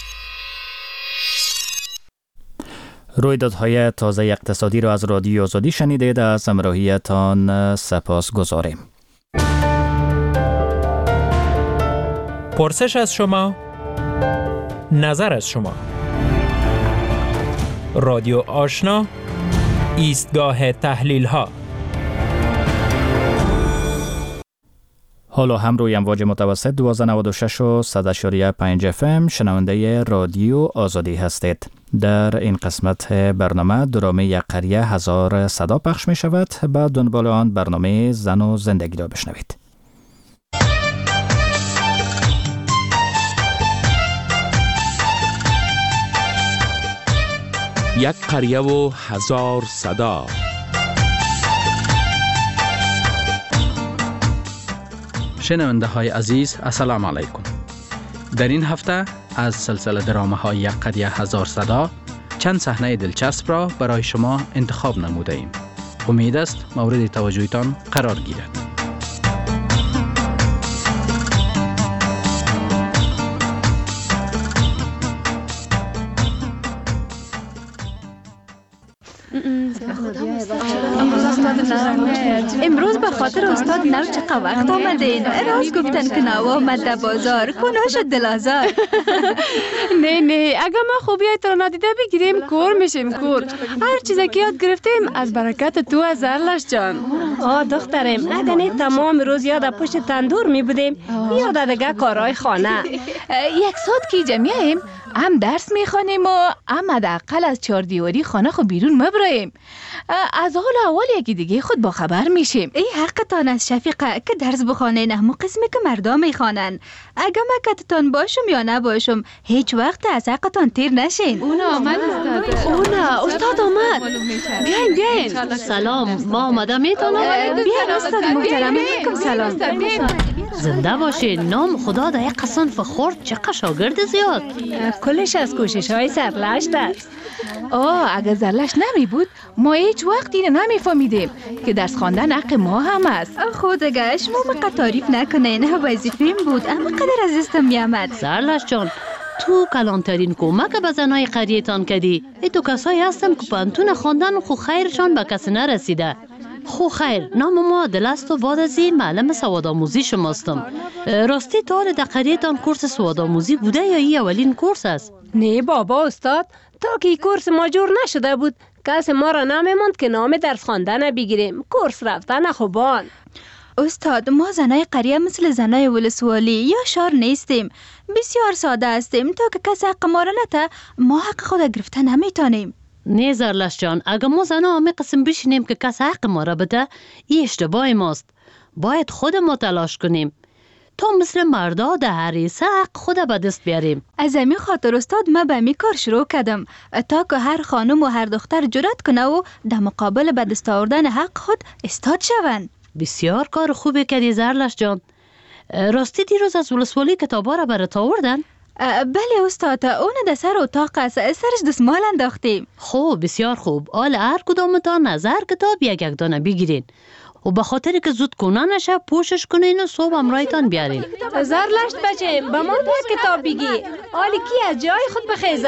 رویدادهای تازه اقتصادی را از رادیو آزادی شنیدید. از همراهیتان سپاس گذاریم. پرسش از شما، نظر از شما. رادیو آشنا، ایستگاه تحلیل ها. حالا هم روی امواج متوسط دوازده نود و شش و صد و پنج اف ام شنونده رادیو آزادی هستید. در این قسمت برنامه درامه یک قریه هزار صدا پخش می شود. بعد دنبال آن برنامه زن و زندگی را بشنوید. یک قریه و هزار صدا. شنونده های عزیز، السلام علیکم. در این هفته از سلسله درامه های یک قریه هزار صدا چند صحنه دلچسب را برای شما انتخاب نموده ایم. امید است مورد توجهتان قرار گیرد. امروز به خاطر استاد نو چقدر وقت آمدین؟ راست گفتن که نو آمد بازار کنو شد دلازار. نه نه، اگه ما خوبیای تو ندیده بگیریم کور میشیم کور. هر چیزی که یاد گرفتیم از برکت تو از زرلش جان. آه دخترم، اگه نه تمام روز یاد پشت تندور می بودیم، یاد دیگه کارهای خانه. یک ساعت که جمعیم هم درس میخوانیم و هم حداقل از چهار دیواری خانه خو بیرون مبراییم. از حال اول یکی دیگه خود با خبر میشیم. ای حقتان از شفیقه که درس بخوانین، همون قسمی که مردم میخوانن. اگه مکتتان باشم یا نباشم هیچ وقت از حقتان تیر نشین. اونا آمد استاد. اونا استاد آمد. بیاین بیاین. سلام، ما آمده میتونم. بیاین استاد محترم. علیکم سلام. زنده باشین. نام خدا در یک قصنف خورد چقدر شاگرد زیاد. کلش از کوشش های سرلشت است. آه اگه زرلش نمی بود ما هیچ وقت اینو نمیفهمیدیم که درس خواندن حق ما هم است. خودگه شما مقدر تعریف نکنین، وظیفه‌ام بود اما قدر از دستم میامد. زرلش جان، تو کلانترین کمک به زنای قریه‌تان کردی. ای تو کسایی هستن که پانتون خواندن خو خیرشان به کسی نرسیده. خو خیر، نام ما دل است و بعد از این معلم سوادآموزی شماستم. راستی تا حال در قریه‌تان کورس سوادآموزی بوده یا این اولین کورس است؟ نه بابا استاد، تا که کورس ما جور نشده بود کسی ما را نمیموند که نام درس خواندن بگیریم. کورس رفتن خوبان. استاد، ما زنای قریه مثل زنای ولسوالی یا شهر نیستیم. بسیار ساده هستیم. تا که کسی حق ما را نته ما حق خود گرفته نمیتونیم. نه زرلش جان، اگه ما زنها همه قسم بشینیم که کسی حق ما را بده، این اشتباه ماست. باید خود ما تلاش کنیم تا مثل مردا در حریصه حق خود به دست بیاریم. از همین خاطر استاد ما به می کار شروع کردم تا که هر خانم و هر دختر جرأت کنه و در مقابل به دست آوردن حق خود استاد شوند. بسیار کار خوبی کردی زرلش جان. راستی دیروز از ولسوالی کتابا را برات آوردن؟ بله استاد، اون در سر اتاق است، سرش دستمال انداختیم. خوب، بسیار خوب. حالا هر کدامتان نظر کتاب یک یک دانه بگیرین و به خاطر که زود کنه نشه پوشش کنین و صبح امرایتان بیارین. زرلشت بچه با ما یک کتاب بگی. حالی کی از جای خود بخیزه.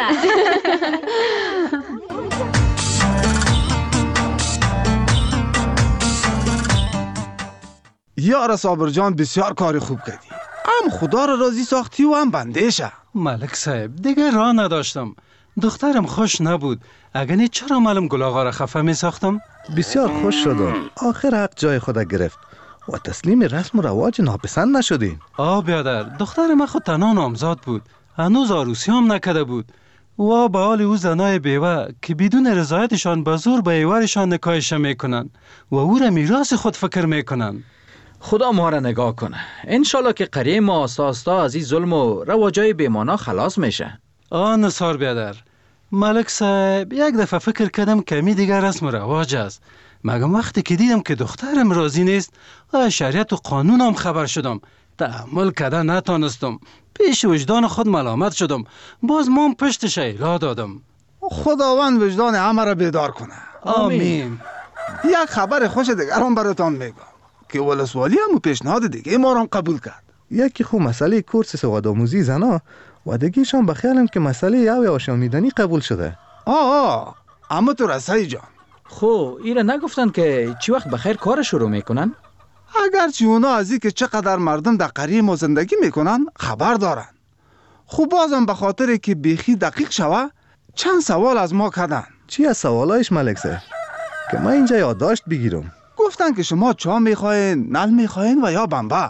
یار صابر جان، بسیار کاری خوب کردی. هم خدا را راضی ساختی و هم بندهشه. ملک صاحب دیگه راه نداشتم. دخترم خوش نبود. اگه نه چرا معلوم گل آقا را خفه می ساختم؟ بسیار خوش شدم. آخر حق جای خود گرفت. و تسلیم رسم و رواج ناپسند نشدین. آه بیادر، دختر من خود تنها نامزاد بود، هنوز عروسی هم نکرده بود و به حال او زنای بیوه که بدون رضایتشان به زور به ایوارشان نکاحش میکنن و او را میراث خود فکر میکنن. خدا ما را نگاه کنه. انشالله که قریه ما آستا آستا از این ظلم و رواجای بیمانا خلاص میشه. آه نثار بیادر، ملک صاحب یک دفعه فکر کردم کمی دیگر رسم و رواج است، مگم وقتی که دیدم که دخترم راضی نیست و شریعت و قانون هم خبر شدم، تحمل کردن نتانستم، پیش وجدان خود ملامت شدم، باز من پشتش ایلا دادم. خداوند وجدان همه را بیدار کنه. آمین. یک خبر خوش دیگر هم براتان میگم که ولسوالی هم پیشنهاد دیگه ما را قبول کرد. یکی خو مسئله کورس سوادآموزی زنا و دیگه‌شان به خیالم که مسئله یاوه آشامیدنی قبول شده. آه آه اما تو رسایی جان، خو ایره نگفتن که چی وقت بخیر کار شروع میکنن؟ اگرچه اونا از این که چقدر مردم در قریه ما زندگی میکنن خبر دارن، خب بازم به خاطر که بیخی دقیق شوه چند سوال از ما کردن. چی از سوالایش ملک صاحب که ما اینجا یادداشت بگیرم؟ گفتن که شما چا میخواین، نل میخواین و یا بمبه.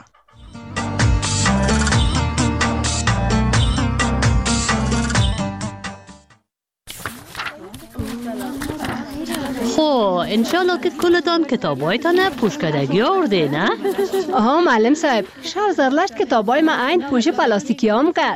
خو انشالله که کلتان کتابایتان پوشکدگی آورده نه؟ آها معلم صاحب، شهر زرلشت کتابای ما عین پوش پلاستیکی هم کرد.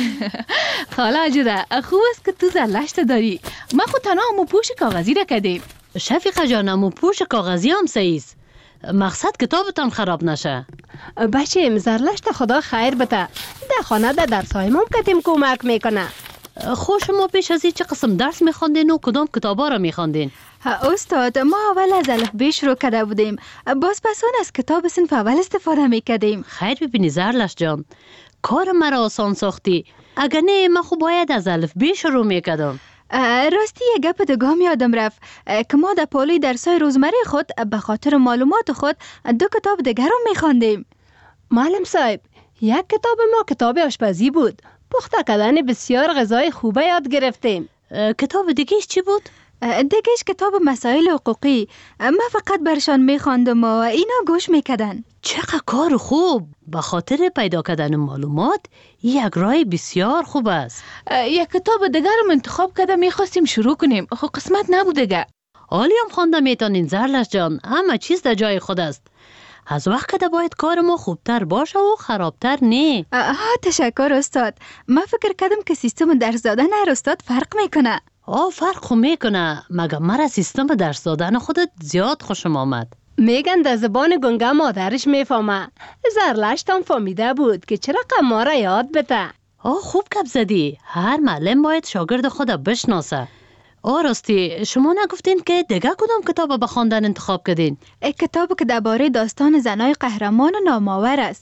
خاله اجوره، خوب است که تو زرلشت داری. ما خود تنها همو پوش کاغذی را کردیم. شفیقه جان همو پوش کاغذی هم سیست، مقصد کتابتان خراب نشه. بچه زرلشت خدا خیر بده، در خانه در درس های ما کتیم کمک میکنه. خو شما پیش از این چه قسم درس میخواندین و کدام کتابا را میخواندین؟ استاد ما اول از الفبی شروع کرده بودیم، باز پسون از کتاب صنف اول استفاده میکردیم. خیر ببینی زرلشت جان، کار مرا آسان ساختی، اگر نه من خو باید از الفبی شروع میکردم. راستی یک گپ دگام یادم رفت که ما در پالی درسای روزمره خود به خاطر معلومات خود دو کتاب دیگر رو میخواندیم. معلم صاحب، یک کتاب ما کتاب آشپزی بود، پخته کردن بسیار غذای خوبه یاد گرفتیم. کتاب دیگهش چی بود؟ دیگهش کتاب مسائل حقوقی، من فقط برشان میخواندم و اینا گوش میکردن. چقدر کار خوب، به خاطر پیدا کردن معلومات یک راه بسیار خوب است. یک کتاب دیگر رو انتخاب کرده میخواستیم شروع کنیم، خب قسمت نبوده گه. حالی هم خوانده میتونین زرلشت جان، همه چیز در جای خود است. از وقت که باید کار ما خوبتر باشه و خرابتر نه. آها تشکر استاد، من فکر کردم که سیستم درس دادن هر استاد فرق میکنه. آه فرق خو میکنه، مگه مرا سیستم درس دادن خودت زیاد خوشم آمد. میگن در زبان گنگه مادرش میفهمه. زرلشت هم فهمیده بود که چرا ما را یاد بده. آه خوب گپ زدی، هر معلم باید شاگرد خود بشناسه. آه راستی شما نگفتین که دیگه کدام کتاب به خواندن انتخاب کردین؟ کتاب که درباره داستان زنای قهرمان و نامآور است.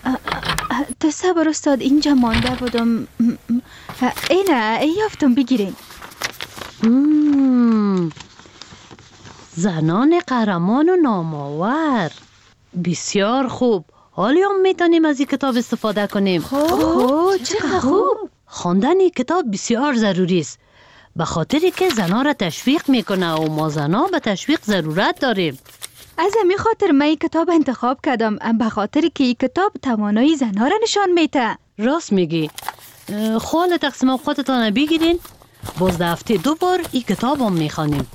تو صبر استاد، اینجا مانده بودم. اینه یافتم، بگیرین. زنان قهرمان و نامآور، بسیار خوب. حالی هم میتونیم از این کتاب استفاده کنیم. خوب چقدر خوب. خواندن این کتاب بسیار ضروری است، به خاطری که زنها را تشویق میکنه و ما زنها به تشویق ضرورت داریم. از همین خاطر من این کتاب انتخاب کردم، به خاطر که این کتاب توانایی زنها را نشان میده. راست میگی. خال تقسیم اوقاتتان بگیرین، باز در هفته دو بار این کتاب هم میخوانیم.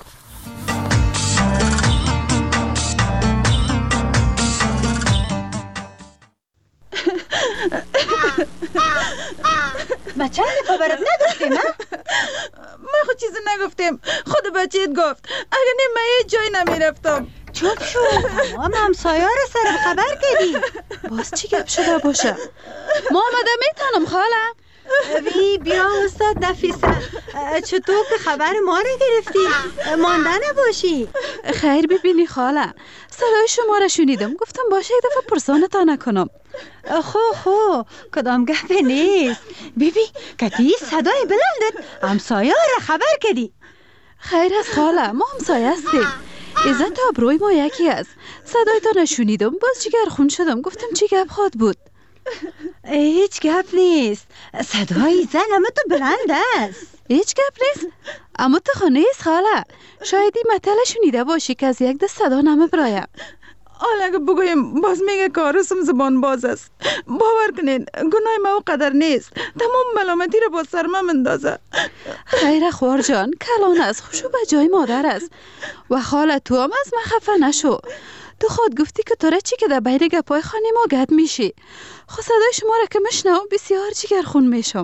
بچه دفعه برات نگفتیم ها؟ ما خود چیزی نگفتیم، خود بچهت گفت. اگر نه من یه جای نمیرفتم. چوب شو، ما همسایه را سر خبر کردی. باز چی گپ شده باشه؟ ما آمده میتونم خاله؟ وی بیا استاد نفیسه، چطور که خبر ما را گرفتی؟ مانده نباشی. خیر ببینی خاله، صدای شما را شنیدم، گفتم باشه یک دفعه پرسانتا نکنم. خو خو کدام گپی نیست. بیبی کتی صدای بلندت همسایه را خبر کردی. خیر از خاله، ما همسایه هستیم، عزت آبروی ما یکی است. صدای تا نشنیدم، باز جگر خون شدم، گفتم چی گپ خواد بود. هیچ گپ نیست، صدای زن اما تو بلند است. هیچ گپ نیست؟ اما تو خانه ایست خاله، شاید این مطلع شنیده باشی که از یک دست صدا نمه برایم. حالا اگه بگویم باز میگه کارسم زبان باز است. باور کنین گناه ما او قدر نیست. تمام ملامتی رو با سر من مندازه. خیر خوار جان، کلان است، خوشو به جای مادر است. و خاله تو هم از من خفه نشو. تو خود گفتی که تو را چی که در بین گپای خانه ما گد میشی. خود صدای شما را که مشنوم بسیار جگرخون میشم.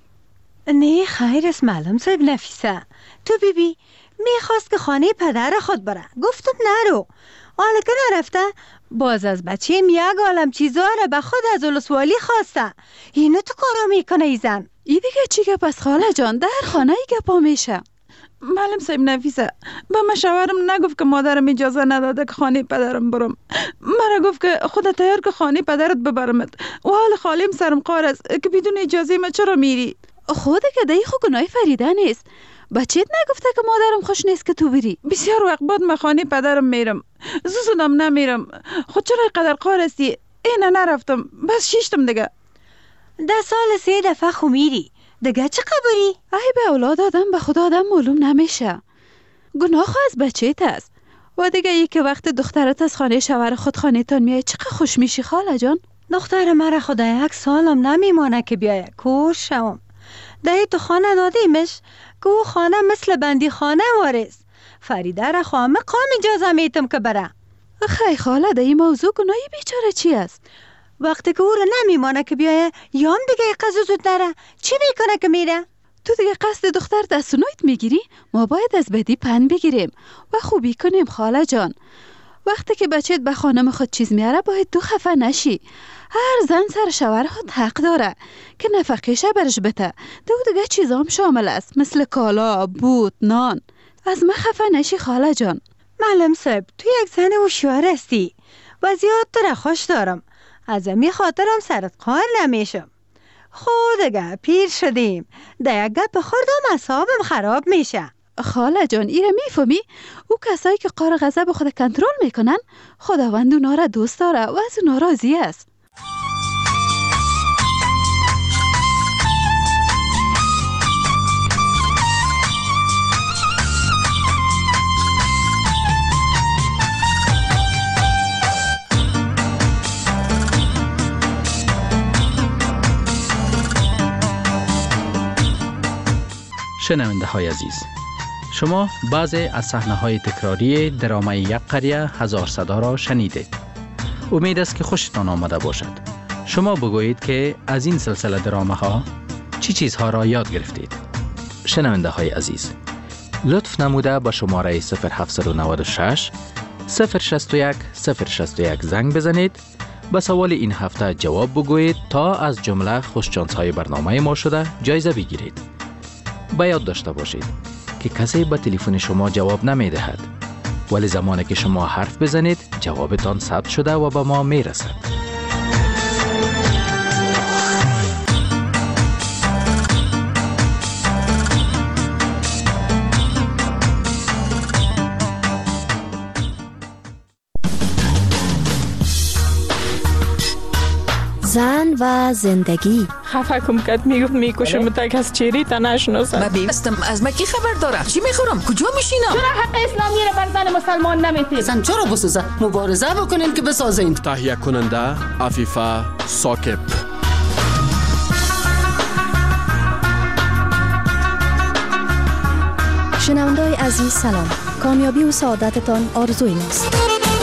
نه خیر است معلم صاحب نفیسه. تو بیبی میخواست که خانه پدر خود بره. گفتم نرو. حالا که نرفته باز از بچیم یک عالم چیزا را به خود از ولسوالی خواسته. اینو تو کارا میکنه ای زن. ای دیگه چی گپ است خاله جان؟ در خانه ای گپا میشه. معلم صاحب نفیسه با من شوهرم نگفت که مادرم اجازه نداده که خانه پدرم برم. مرا گفت که خودت تیار که خانه پدرت ببرمت و حال خالیم سرم قار است که بدون اجازه من چرا میری؟ خود که دی خو گناه فریده نیست. بچه‌ت نگفته که مادرم خوش نیست که تو بری؟ بسیار وقت بعد من خانه پدرم میرم. زودم نمیرم. خود چرا قدر قار استی؟ اینا نرفتم. بس شیشتم دیگه. ده سال سه دفعه خو میری. دیگه چه خبری؟ ای به اولاد آدم به خدا آدم معلوم نمیشه. گناه خو از بچه‌ت است. و دیگه یک وقت دخترت از خانه شوهر خود خانه تان میای چقدر خوش میشی خاله جان؟ دختر مرا خدا یک سالم نمیمانه که بیای. کور شوم. ده تو خانه دادیمش که او خانه مثل بندی خانه وارست. فریده را خواهم مقام اجازه میتم که بره. خیلی خاله ده این موضوع گناهی بیچاره چی است؟ وقتی که او را نمیمانه که بیایه یام دیگه قضا زود نره چی میکنه که میره؟ تو دیگه قصد دختر دستونایت میگیری؟ ما باید از بدی پن بگیریم و خوبی کنیم خاله جان. وقتی که بچهت به خانم خود چیز میاره باید تو خفه نشی. هر زن سر شوهر خود حق داره که نفقهش برش بته. دو دیگه چیزام شامل است مثل کالا، بود، نان. از من خفه نشی خاله جان. معلم صاحب تو یک زن هوشیار هستی و زیاد تو را خوش دارم. از می خاطرم سرت قار نمیشم. خود دیگه پیر شدیم. ده یک گپ خوردم اعصابم خراب میشه. خاله جان ایره میفهمی؟ او کسایی که قار غضب خود کنترل میکنن خداوند اونا را دوست داره و از اونا راضی است. شنونده های عزیز، شما بعضی از صحنه های تکراری درامای یک قریه هزار صدا را شنیدید. امید است که خوشتان آمده باشد. شما بگویید که از این سلسله دراماها چی چیزها را یاد گرفتید. شنونده های عزیز، لطف نموده با شماره صفر هفت نه شش صفر شش یک صفر شش یک زنگ بزنید. به سوال این هفته جواب بگویید تا از جمله خوششانس های برنامه ما شده جایزه بگیرید. به یاد داشته باشید که کسی به تلفن شما جواب نمی دهد، ولی زمانی که شما حرف بزنید جوابتان ثبت شده و به ما می رسد. زن و زندگی. خفه کم کد میگفت میکشم تک از چیری تا نشناسم. من بیستم از من کی خبر داره؟ چی میخورم؟ کجا میشینم؟ چرا حق اسلامی رو بر زن مسلمان نمیتید؟ زن چرا بسازه؟ مبارزه بکنین که بسازین. تهیه کننده عفیفه ساکب. شنونده‌های عزیز سلام. کامیابی و سعادتتان آرزوی ماست.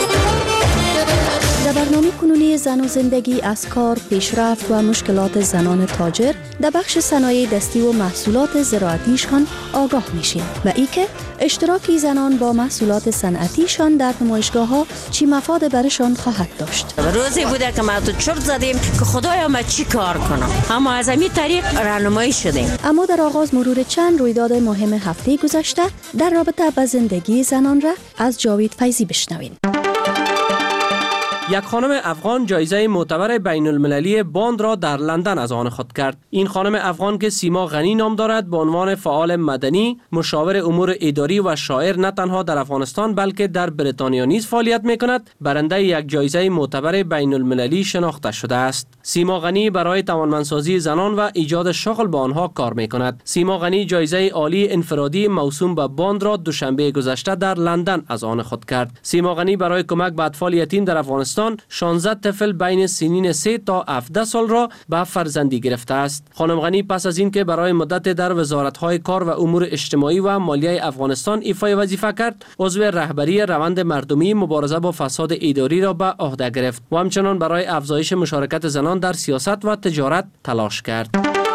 در برنامه کنونی زن و زندگی از کار، پیشرفت و مشکلات زنان تاجر در بخش صنایع دستی و محصولات زراعتیشان آگاه میشیم و ای که اشتراکی زنان با محصولات صنعتیشان در نمایشگاه‌ها چی مفاد برشان خواهد داشت. روزی بوده که ما تو چرت زدیم که خدایا ما چی کار کنم، اما از همین طریق راهنمایی شدیم. اما در آغاز مرور چند رویداد مهم هفته گذشته در رابطه با زندگی زنان را از جاوید فیضی بشنویم. یک خانم افغان جایزه معتبر بین المللی باند را در لندن از آن خود کرد. این خانم افغان که سیما غنی نام دارد به عنوان فعال مدنی، مشاور امور اداری و شاعر نه تنها در افغانستان بلکه در بریتانیا نیز فعالیت می‌کند، برنده یک جایزه معتبر بین المللی شناخته شده است. سیما غنی برای توانمندسازی زنان و ایجاد شغل با آنها کار می‌کند. سیما غنی جایزه عالی انفرادی موسوم به باند را دوشنبه گذشته در لندن از آن خود کرد. سیما غنی برای کمک به اطفال یتیم در افغانستان شانزده طفل بین سنین سه تا هفده سال را به فرزندی گرفته است. خانم غنی پس از اینکه برای مدت در وزارت‌های کار و امور اجتماعی و مالیه افغانستان ایفای وظیفه کرد، عضو رهبری روند مردمی مبارزه با فساد اداری را به عهده گرفت و همچنان برای افزایش مشارکت زنان در سیاست و تجارت تلاش کرد.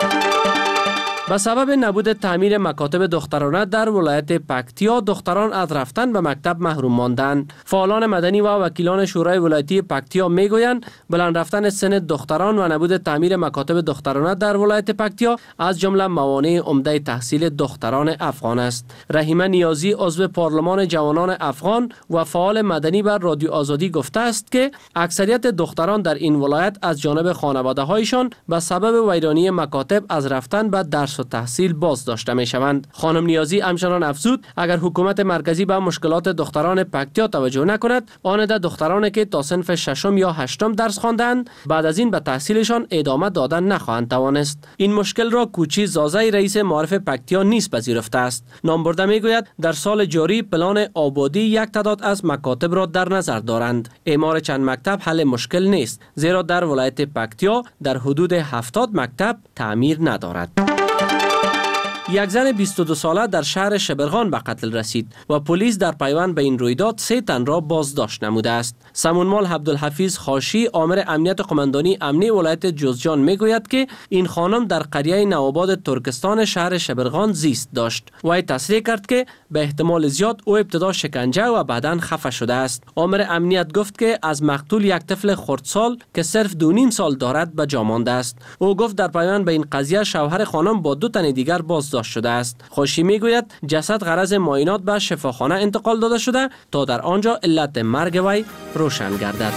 به سبب نبود تعمیر مکاتب دخترانه در ولایت پکتیا، دختران از رفتن به مکتب محروم ماندند. فعالان مدنی و وکیلان شورای ولایتی پکتیا میگویند بلند رفتن سن دختران و نبود تعمیر مکاتب دخترانه در ولایت پکتیا از جمله موانع عمده تحصیل دختران افغان است. رحیمه نیازی عضو پارلمان جوانان افغان و فعال مدنی بر رادیو آزادی گفته است که اکثریت دختران در این ولایت از جانب خانواده‌هایشان به سبب ویرانی مکاتب از رفتن به درس و تحصیل باز داشته می شوند. خانم نیازی همچنان افزود اگر حکومت مرکزی به مشکلات دختران پکتیا توجه نکند، آنده دخترانی که تا صنف ششم یا هشتم درس خواندند بعد از این به تحصیلشان ادامه دادن نخواهند توانست. این مشکل را کوچی زازای رئیس معارف پکتیا نیز پذیرفته است. نامبرده می گوید در سال جاری پلان آبادی یک تعداد از مکاتب را در نظر دارند. اعمار چند مکتب حل مشکل نیست، زیرا در ولایت پکتیا در حدود هفتاد مکتب تعمیر ندارد. یک زن بیست و دو ساله در شهر شبرغان به قتل رسید و پلیس در پیوند به این رویداد سه تن را بازداشت نموده است. سمونمال عبدالحفیظ خاشی، آمر امنیت قماندانی امنی ولایت جوزجان میگوید که این خانم در قریه نوآباد ترکستان شهر شبرغان زیست داشت. وی تصریح کرد که به احتمال زیاد او ابتدا شکنجه و بعداً خفه شده است. آمر امنیت گفت که از مقتول یک طفل خردسال که صرف دو نیم سال دارد به جا مانده است. او گفت در پیوند به این قضیه شوهر خانم با دو تن دیگر بازداشت شده است. خوشی میگوید جسد غرض معاینات به شفاخانه انتقال داده شده تا در آنجا علت مرگ وی روشن گردد.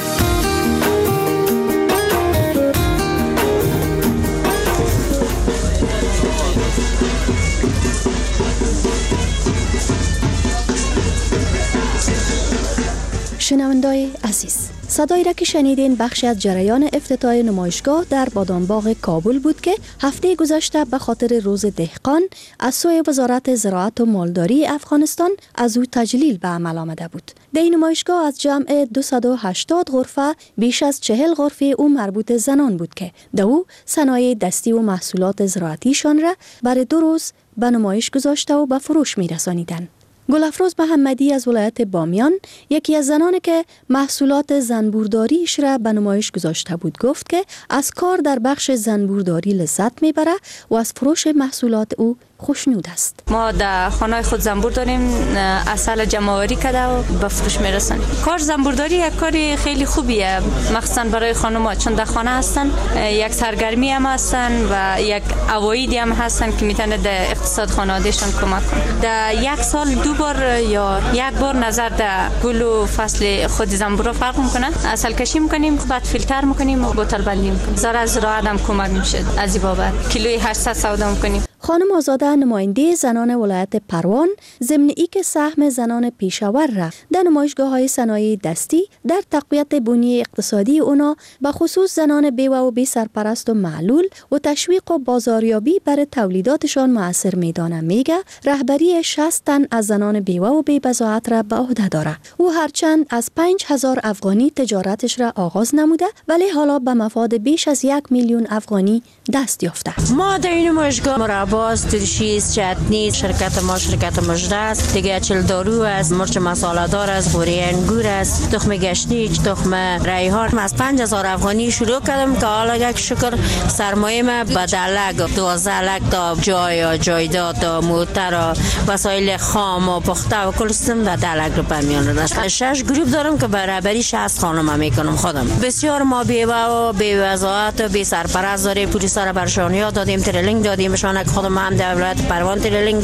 شنوندای عزیز، صدایی را که شنیدین بخشی از جریان افتتاح نمایشگاه در بادامباغ کابل بود که هفته گذشته به خاطر روز دهقان از سوی وزارت زراعت و مالداری افغانستان از او تجلیل به عمل آمده بود. در این نمایشگاه از جمع دویست و هشتاد غرفه بیش از چهل غرفه او مربوط زنان بود که در او صنایع دستی و محصولات زراعتیشان را برای دو روز به نمایش گذاشته و به فروش می رسانیدند. گلافروز محمدی از ولایت بامیان، یکی از زنانی که محصولات زنبورداریش را به نمایش گذاشته بود، گفت که از کار در بخش زنبورداری لذت میبره و از فروش محصولات او خوشنود است. ما در خانه خود زنبور داریم، عسل جمع‌آوری کرده و به فروش میرسانیم. کار زنبورداری یک کار خیلی خوبیه، مخصوصا برای خانم‌ها، چون در خانه هستن، یک سرگرمی هم هستن و یک عوایدی هم هستن که میتونه در اقتصاد خانوادهشان کمک کنه. در یک سال دو بار یا یک بار نظر در گل و فصل خود زنبور فرق میکنه. عسل کشی میکنیم، بعد فیلتر میکنیم و بوتل بندی میکنیم. زار زراعت هم کمک میشه. از این بابت کیلوی هشتصد سودا میکنیم. خانم آزاده نماینده زنان ولایت پروان ضمن ای که سهم زنان پیشاور را در نمایشگاه‌های صنایع دستی در تقویت بنیه اقتصادی اونا به خصوص زنان بیوه و بی سرپرست و معلول و تشویق و بازاریابی برای تولیداتشان مؤثر میدانه. میگه رهبری شصت تن از زنان بیوه و بی بضاعت را به عهده داره. او هرچند از پنج هزار افغانی تجارتش را آغاز نموده ولی حالا به مفاد بیش از یک میلیون افغانی دست یافته. ما در این نمایشگاه مرباست، ترشیز، چتنی، شرکت ما شرکت مژده است، دیگه چل دارو است، مرچ مساله دار است، قوری انگور است، تخم گشنیج، تخم ریحان. از پنج هزار افغانی شروع کردم که حالا یک شکر سرمایه ما به دلق دوازده لک تا جای جایداد تا موتر و وسایل خام و پخته و کل سیستم در دلق رو برمیان است. شش گروه دارم که برابری شصت خانم میکنم خودم. بسیار ما بیوه و بی وضاحت و بی سرپرست داریم. پلیس را برشانیات دادیم، ترلینگ دادیم، بهشان خودم هم در ولایت پروان ترلینگ دیدیم.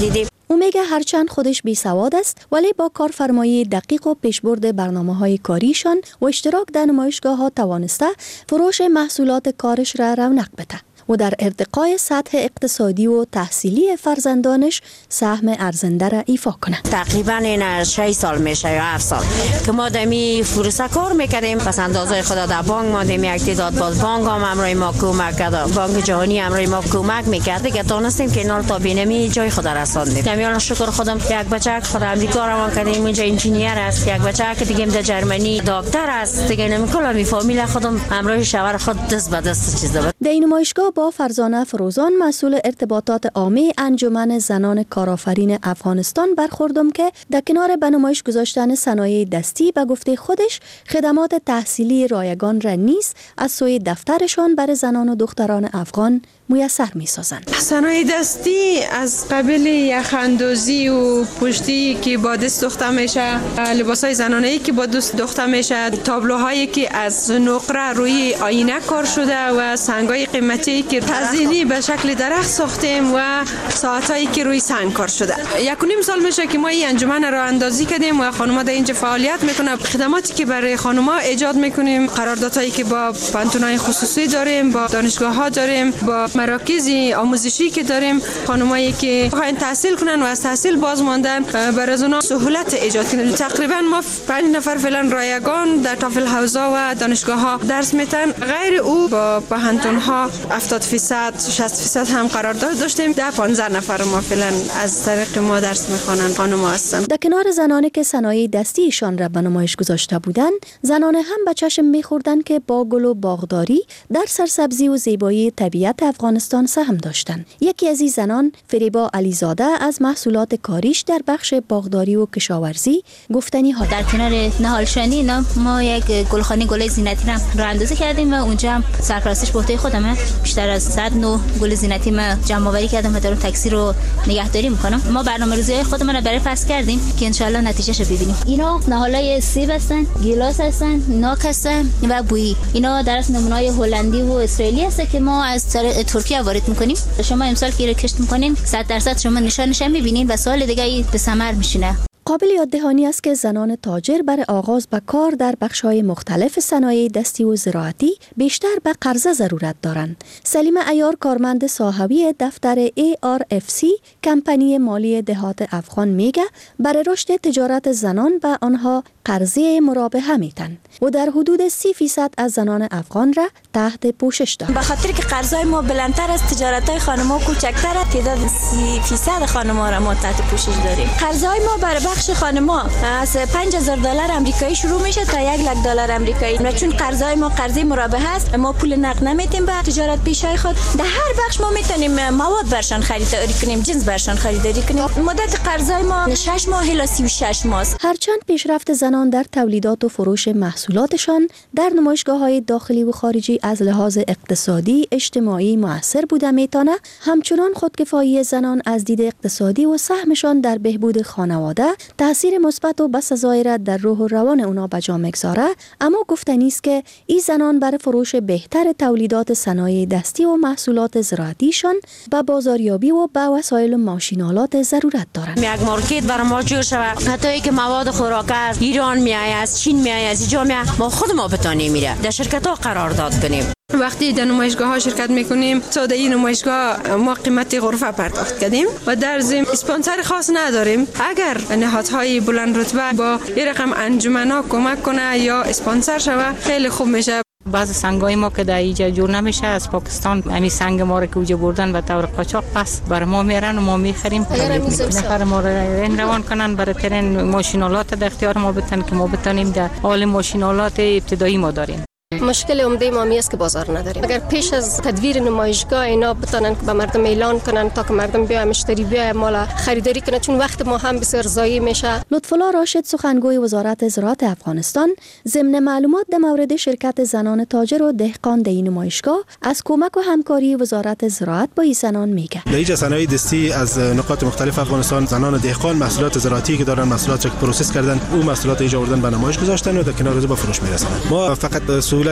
او میگه هرچند خودش بی سواد است ولی با کارفرمایی دقیق و پیشبرد برنامه‌های کاریشان و اشتراک در نمایشگاه‌ها توانسته فروش محصولات کارش را رونق بده و در ارتقای سطح اقتصادی و تحصیلی فرزندانش سهم ارزنده را ایفا کنه. تقریبا این شش سال میشه یا هفت سال که ما دمی فروسه کار میکردیم. پس اندازه خدا در بانک ما دمی یک تعداد باز بانک هم امروی ما کمک کرد، بانک جهانی امروی ما کمک میکرد که تونستیم که اینا تا بینمی جای خدا رساندیم. دمیان شکر خودم یک بچه که خدا امریکا رو کردیم اینجا انجینیر است، یک بچه که دیگه در جرمنی دکتر است، دیگه نمیکنم می فامیل خودم امروی شوهر خود دست به دست چیز داد. در نمایشگاه با فرزانه فروزان مسئول ارتباطات عامه انجمن زنان کارآفرین افغانستان برخوردم که در کنار به نمایش گذاشتن صنایع دستی به گفته خودش خدمات تحصیلی رایگان را نیز از سوی دفترشان برای زنان و دختران افغان میسر می سازند. صنایع دستی از قبیل یخاندازی و پشتی که با دست دوخته میشه، لباسای زنانه‌ای که با دست دوخته میشه، تابلوهایی که از نقره روی آینه کار شده و سنگای قیمتی که تزیینی به شکل درخت ساختیم و ساعتایی که روی سنگ کار شده. یک و نیم سال میشه که ما این انجمن را اندازی کردیم و خانم‌ها در اینجا فعالیت میکنن. خدماتی که برای خانم‌ها ایجاد میکنیم، قراردادهایی که با پانتونای خصوصی داریم، با دانشگاه‌ها داریم، با مراکز آموزشی که داریم، خانمایی که میخواین تحصیل کنن و از تحصیل باز ماندن برای از اونها سهولت ایجاد کنیم. تقریبا ما پنج نفر فعلا رایگان در تافل حوزه و دانشگاه‌ها درس میتن. غیر او با پانتون‌ها هفتاد درصد شصت درصد هم قرارداد داشتیم. ده پانزده نفر ما فعلا از طریق ما درس میخوانن خانم‌ها هستن. در کنار زنانی که صنایع دستیشان را به نمایش گذاشته بودند، زنان هم به چشم میخوردند که با گل و باغداری در سرسبزی و زیبایی طبیعت افغانستان سهم داشتند. یکی از این زنان، فریبا علیزاده، از محصولات کاریش در بخش باغداری و کشاورزی گفتنی ها. در کنار نهالشانی اینا ما یک گلخانه گل زینتی را راه اندازی کردیم و اونجا هم سرپرستش به عهده خودمه. بیشتر از صد نوع گل زینتی ما جمع آوری کردم و دارم تکثیر رو نگهداری میکنم. ما برنامه‌ریزی خودمون رو برای فصل کردیم که ان شاء الله نتیجهش رو ببینیم. اینا نهالای سیب هستن، گیلاس هستن، ناک هستن و بویی. اینا در اصل نمونه‌های هلندی و اسرائیلی هست که ما از ترکیه وارد میکنیم. شما امسال که کشت میکنین صد درصد شما نشانش هم میبینین و سال دیگه به ثمر میشینه. قابل یاد دهانی است که زنان تاجر برای آغاز به کار در بخش‌های مختلف صنایع دستی و زراعتی بیشتر به قرضه ضرورت دارند. سلیمه عیار، کارمند صاحبی دفتر ای آر اف سی کمپانی مالی دهات افغان، میگه برای رشد تجارت زنان به آنها قرضه مرابحه میتن و در حدود سی فیصد از زنان افغان را تحت پوشش دارند. به خاطر که قرضای ما بلندتر از تجارت‌های خانم‌ها کوچکتره، تعداد سی فیصد خانم‌ها را ما تحت پوشش داریم. قرضای ما برای بخش خانم‌ها از پنج هزار دلار آمریکایی شروع میشه تا یک لک دلار آمریکایی. و چون قرضای ما قرضه مرابحه است، ما پول نقد نمیتیم به تجارت پیشای خود. در هر بخش ما میتونیم مواد برشان خریداری کنیم، جنس برشان خریداری کنیم. مدت قرضای ما شش ماه الی سی و شش ماه. هرچند پیشرفت زنان در تولیدات و فروش محصولاتشان در نمایشگاه‌های داخلی و خارجی از لحاظ اقتصادی اجتماعی مؤثر بوده میتونه، همچنان خودکفایی زنان از دید اقتصادی و سهمشان در بهبود خانواده تأثیر مثبت و بسزایی را در روح و روان اونا به جا میگذاره. اما گفتنی است که این زنان برای فروش بهتر تولیدات صنایع دستی و محصولات زراعتیشان به بازاریابی و به وسایل و ماشینالات ضرورت دارند. یک مارکت برای ما جور شود، حتی که مواد خوراک از ایران میآید، از چین میآید، از اینجا میآید، ما خود ما بتونیم میره در شرکت ها قرار داد کنیم. وقتی در نمایشگاه ها شرکت میکنیم، تا در این نمایشگاه ما قیمت غرفه پرداخت کردیم و در ضمن اسپانسر خاص نداریم. اگر نهادهای بلند رتبه با یه رقم انجمن‌ها کمک کنه یا اسپانسر شوه، خیلی خوب میشه. بعض سنگای ما که در اینجا جور نمیشه، از پاکستان همین سنگ ما رو که اونجا بردن و طور قاچاق پس بر ما میرن و ما میخریم. نفر ما رو این روان کنن برای ترین ماشینالات در اختیار ما بتن که ما بتونیم در حال ماشینالات ابتدایی ما داریم. مشکل عمده ما می است که بازار نداریم. اگر پیش از تدویر نمایشگاه اینا بتونن که به مردم اعلان کنن تا که مردم بیاین مشتری بیاین مال خریداری کنه، چون وقت ما هم بسیار ضایع میشه. لطف‌الله راشد، سخنگوی وزارت زراعت افغانستان، ضمن معلومات در مورد شرکت زنان تاجر و دهقان در این نمایشگاه از کمک و همکاری وزارت زراعت با این زنان میگه. در اینجا صنایع دستی از نقاط مختلف افغانستان، زنان دهقان محصولات زراعتی که دارن، محصولات که پروسس کردن، او محصولات اینجا آوردن به نمایش گذاشتن و در کنار روز با فروش میرسونن. ما فقط سهولت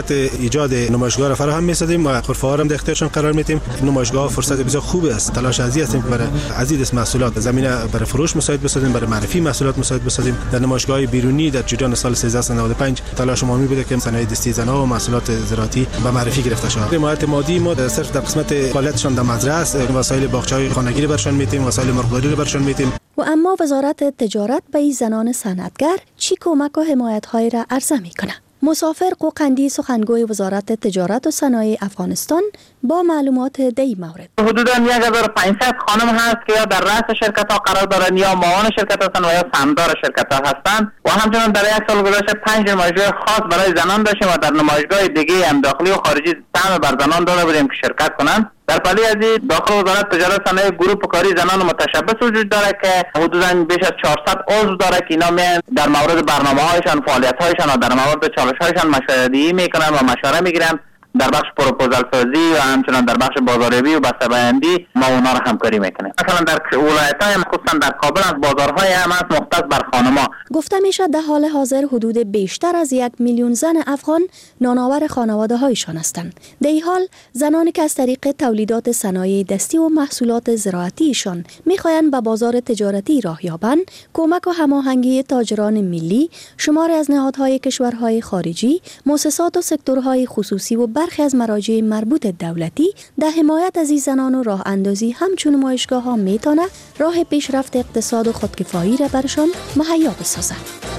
فرصت ایجاد نمایشگاه را فراهم می‌سازیم و غرفه ها را در اختیارشان قرار میدیم. نمایشگاه فرصت بسیار خوبی است. تلاش ازی هستیم که برای عزیز محصولات زمینه برای فروش مساعد بسازیم، برای معرفی محصولات مساعد بسازیم. در نمایشگاه بیرونی در جریان سال سیزده صد و نود و پنج تلاش ما می بوده که صنایع دستی زنان و محصولات زراعتی به معرفی گرفته شود. حمایت مادی ما صرف در قسمت فعالیتشان در مزرعه است. وسایل باغچه‌های خانگی را برشان میدیم، وسایل مرغداری را برشان میدیم. و اما وزارت تجارت به این زنان صنعتگر چی کمک و حمایت های را عرضه میکنه؟ مسافر قوقندی سخنگوی وزارت تجارت و صنایع افغانستان با معلومات دی مورد. حدوداً یک هزار و پانصد خانم هست که یا در رأس شرکت ها قرار دارند یا معاون شرکت هستند و یا سهامدار شرکت ها هستند و همچنین در یک سال گذشته پنج نمایشگاه خاص برای زنان داشتیم و در نمایشگاه دیگه هم داخلی و خارجی سهم بر زنان داده بودیم که شرکت کنند. در پلی از داخل وزارت تجارت صنایع گروه کاری زنان متشبث وجود داره که حدوداً بیش از چهارصد عضو داره که اینا میان در مورد برنامه‌هایشان، فعالیت‌هایشان و در مورد چالش‌هایشان مشوره‌دهی میکنن و مشوره میگیرن. در بخش پروپوزال سازی و همچنین در بخش بازاریابی و بسته‌بندی ما اونا را همکاری میکنیم. مثلا در ولایت‌های خصوصا در کابل از بازارهای هم هست مختص بر خانم‌ها. گفته میشه در حال حاضر حدود بیشتر از یک میلیون زن افغان نانآور خانواده هایشان هستند. در این حال زنانی که از طریق تولیدات صنایع دستی و محصولات زراعتیشان میخواهند به بازار تجارتی راه یابند، کمک و هماهنگی تاجران ملی، شمار از نهادهای کشورهای خارجی، مؤسسات و سکتورهای خصوصی و برخی از مراجع مربوط دولتی در حمایت از این زنان و راه اندازی همچون نمایشگاه ها میتونه راه پیشرفت اقتصاد و خودکفایی را برشان مهیا بسازد.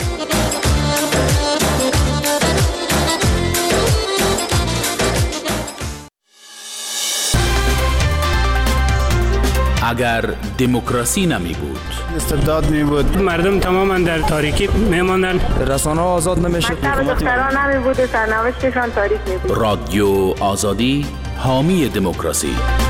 اگر دموکراسی نمی بود، استبداد می بود، مردم تماما در تاریکی می ماندن، رسانه ها آزاد نمی شد، دختران نمی بود، سرنوشتشان تاریک می بود. رادیو آزادی حامی دموکراسی.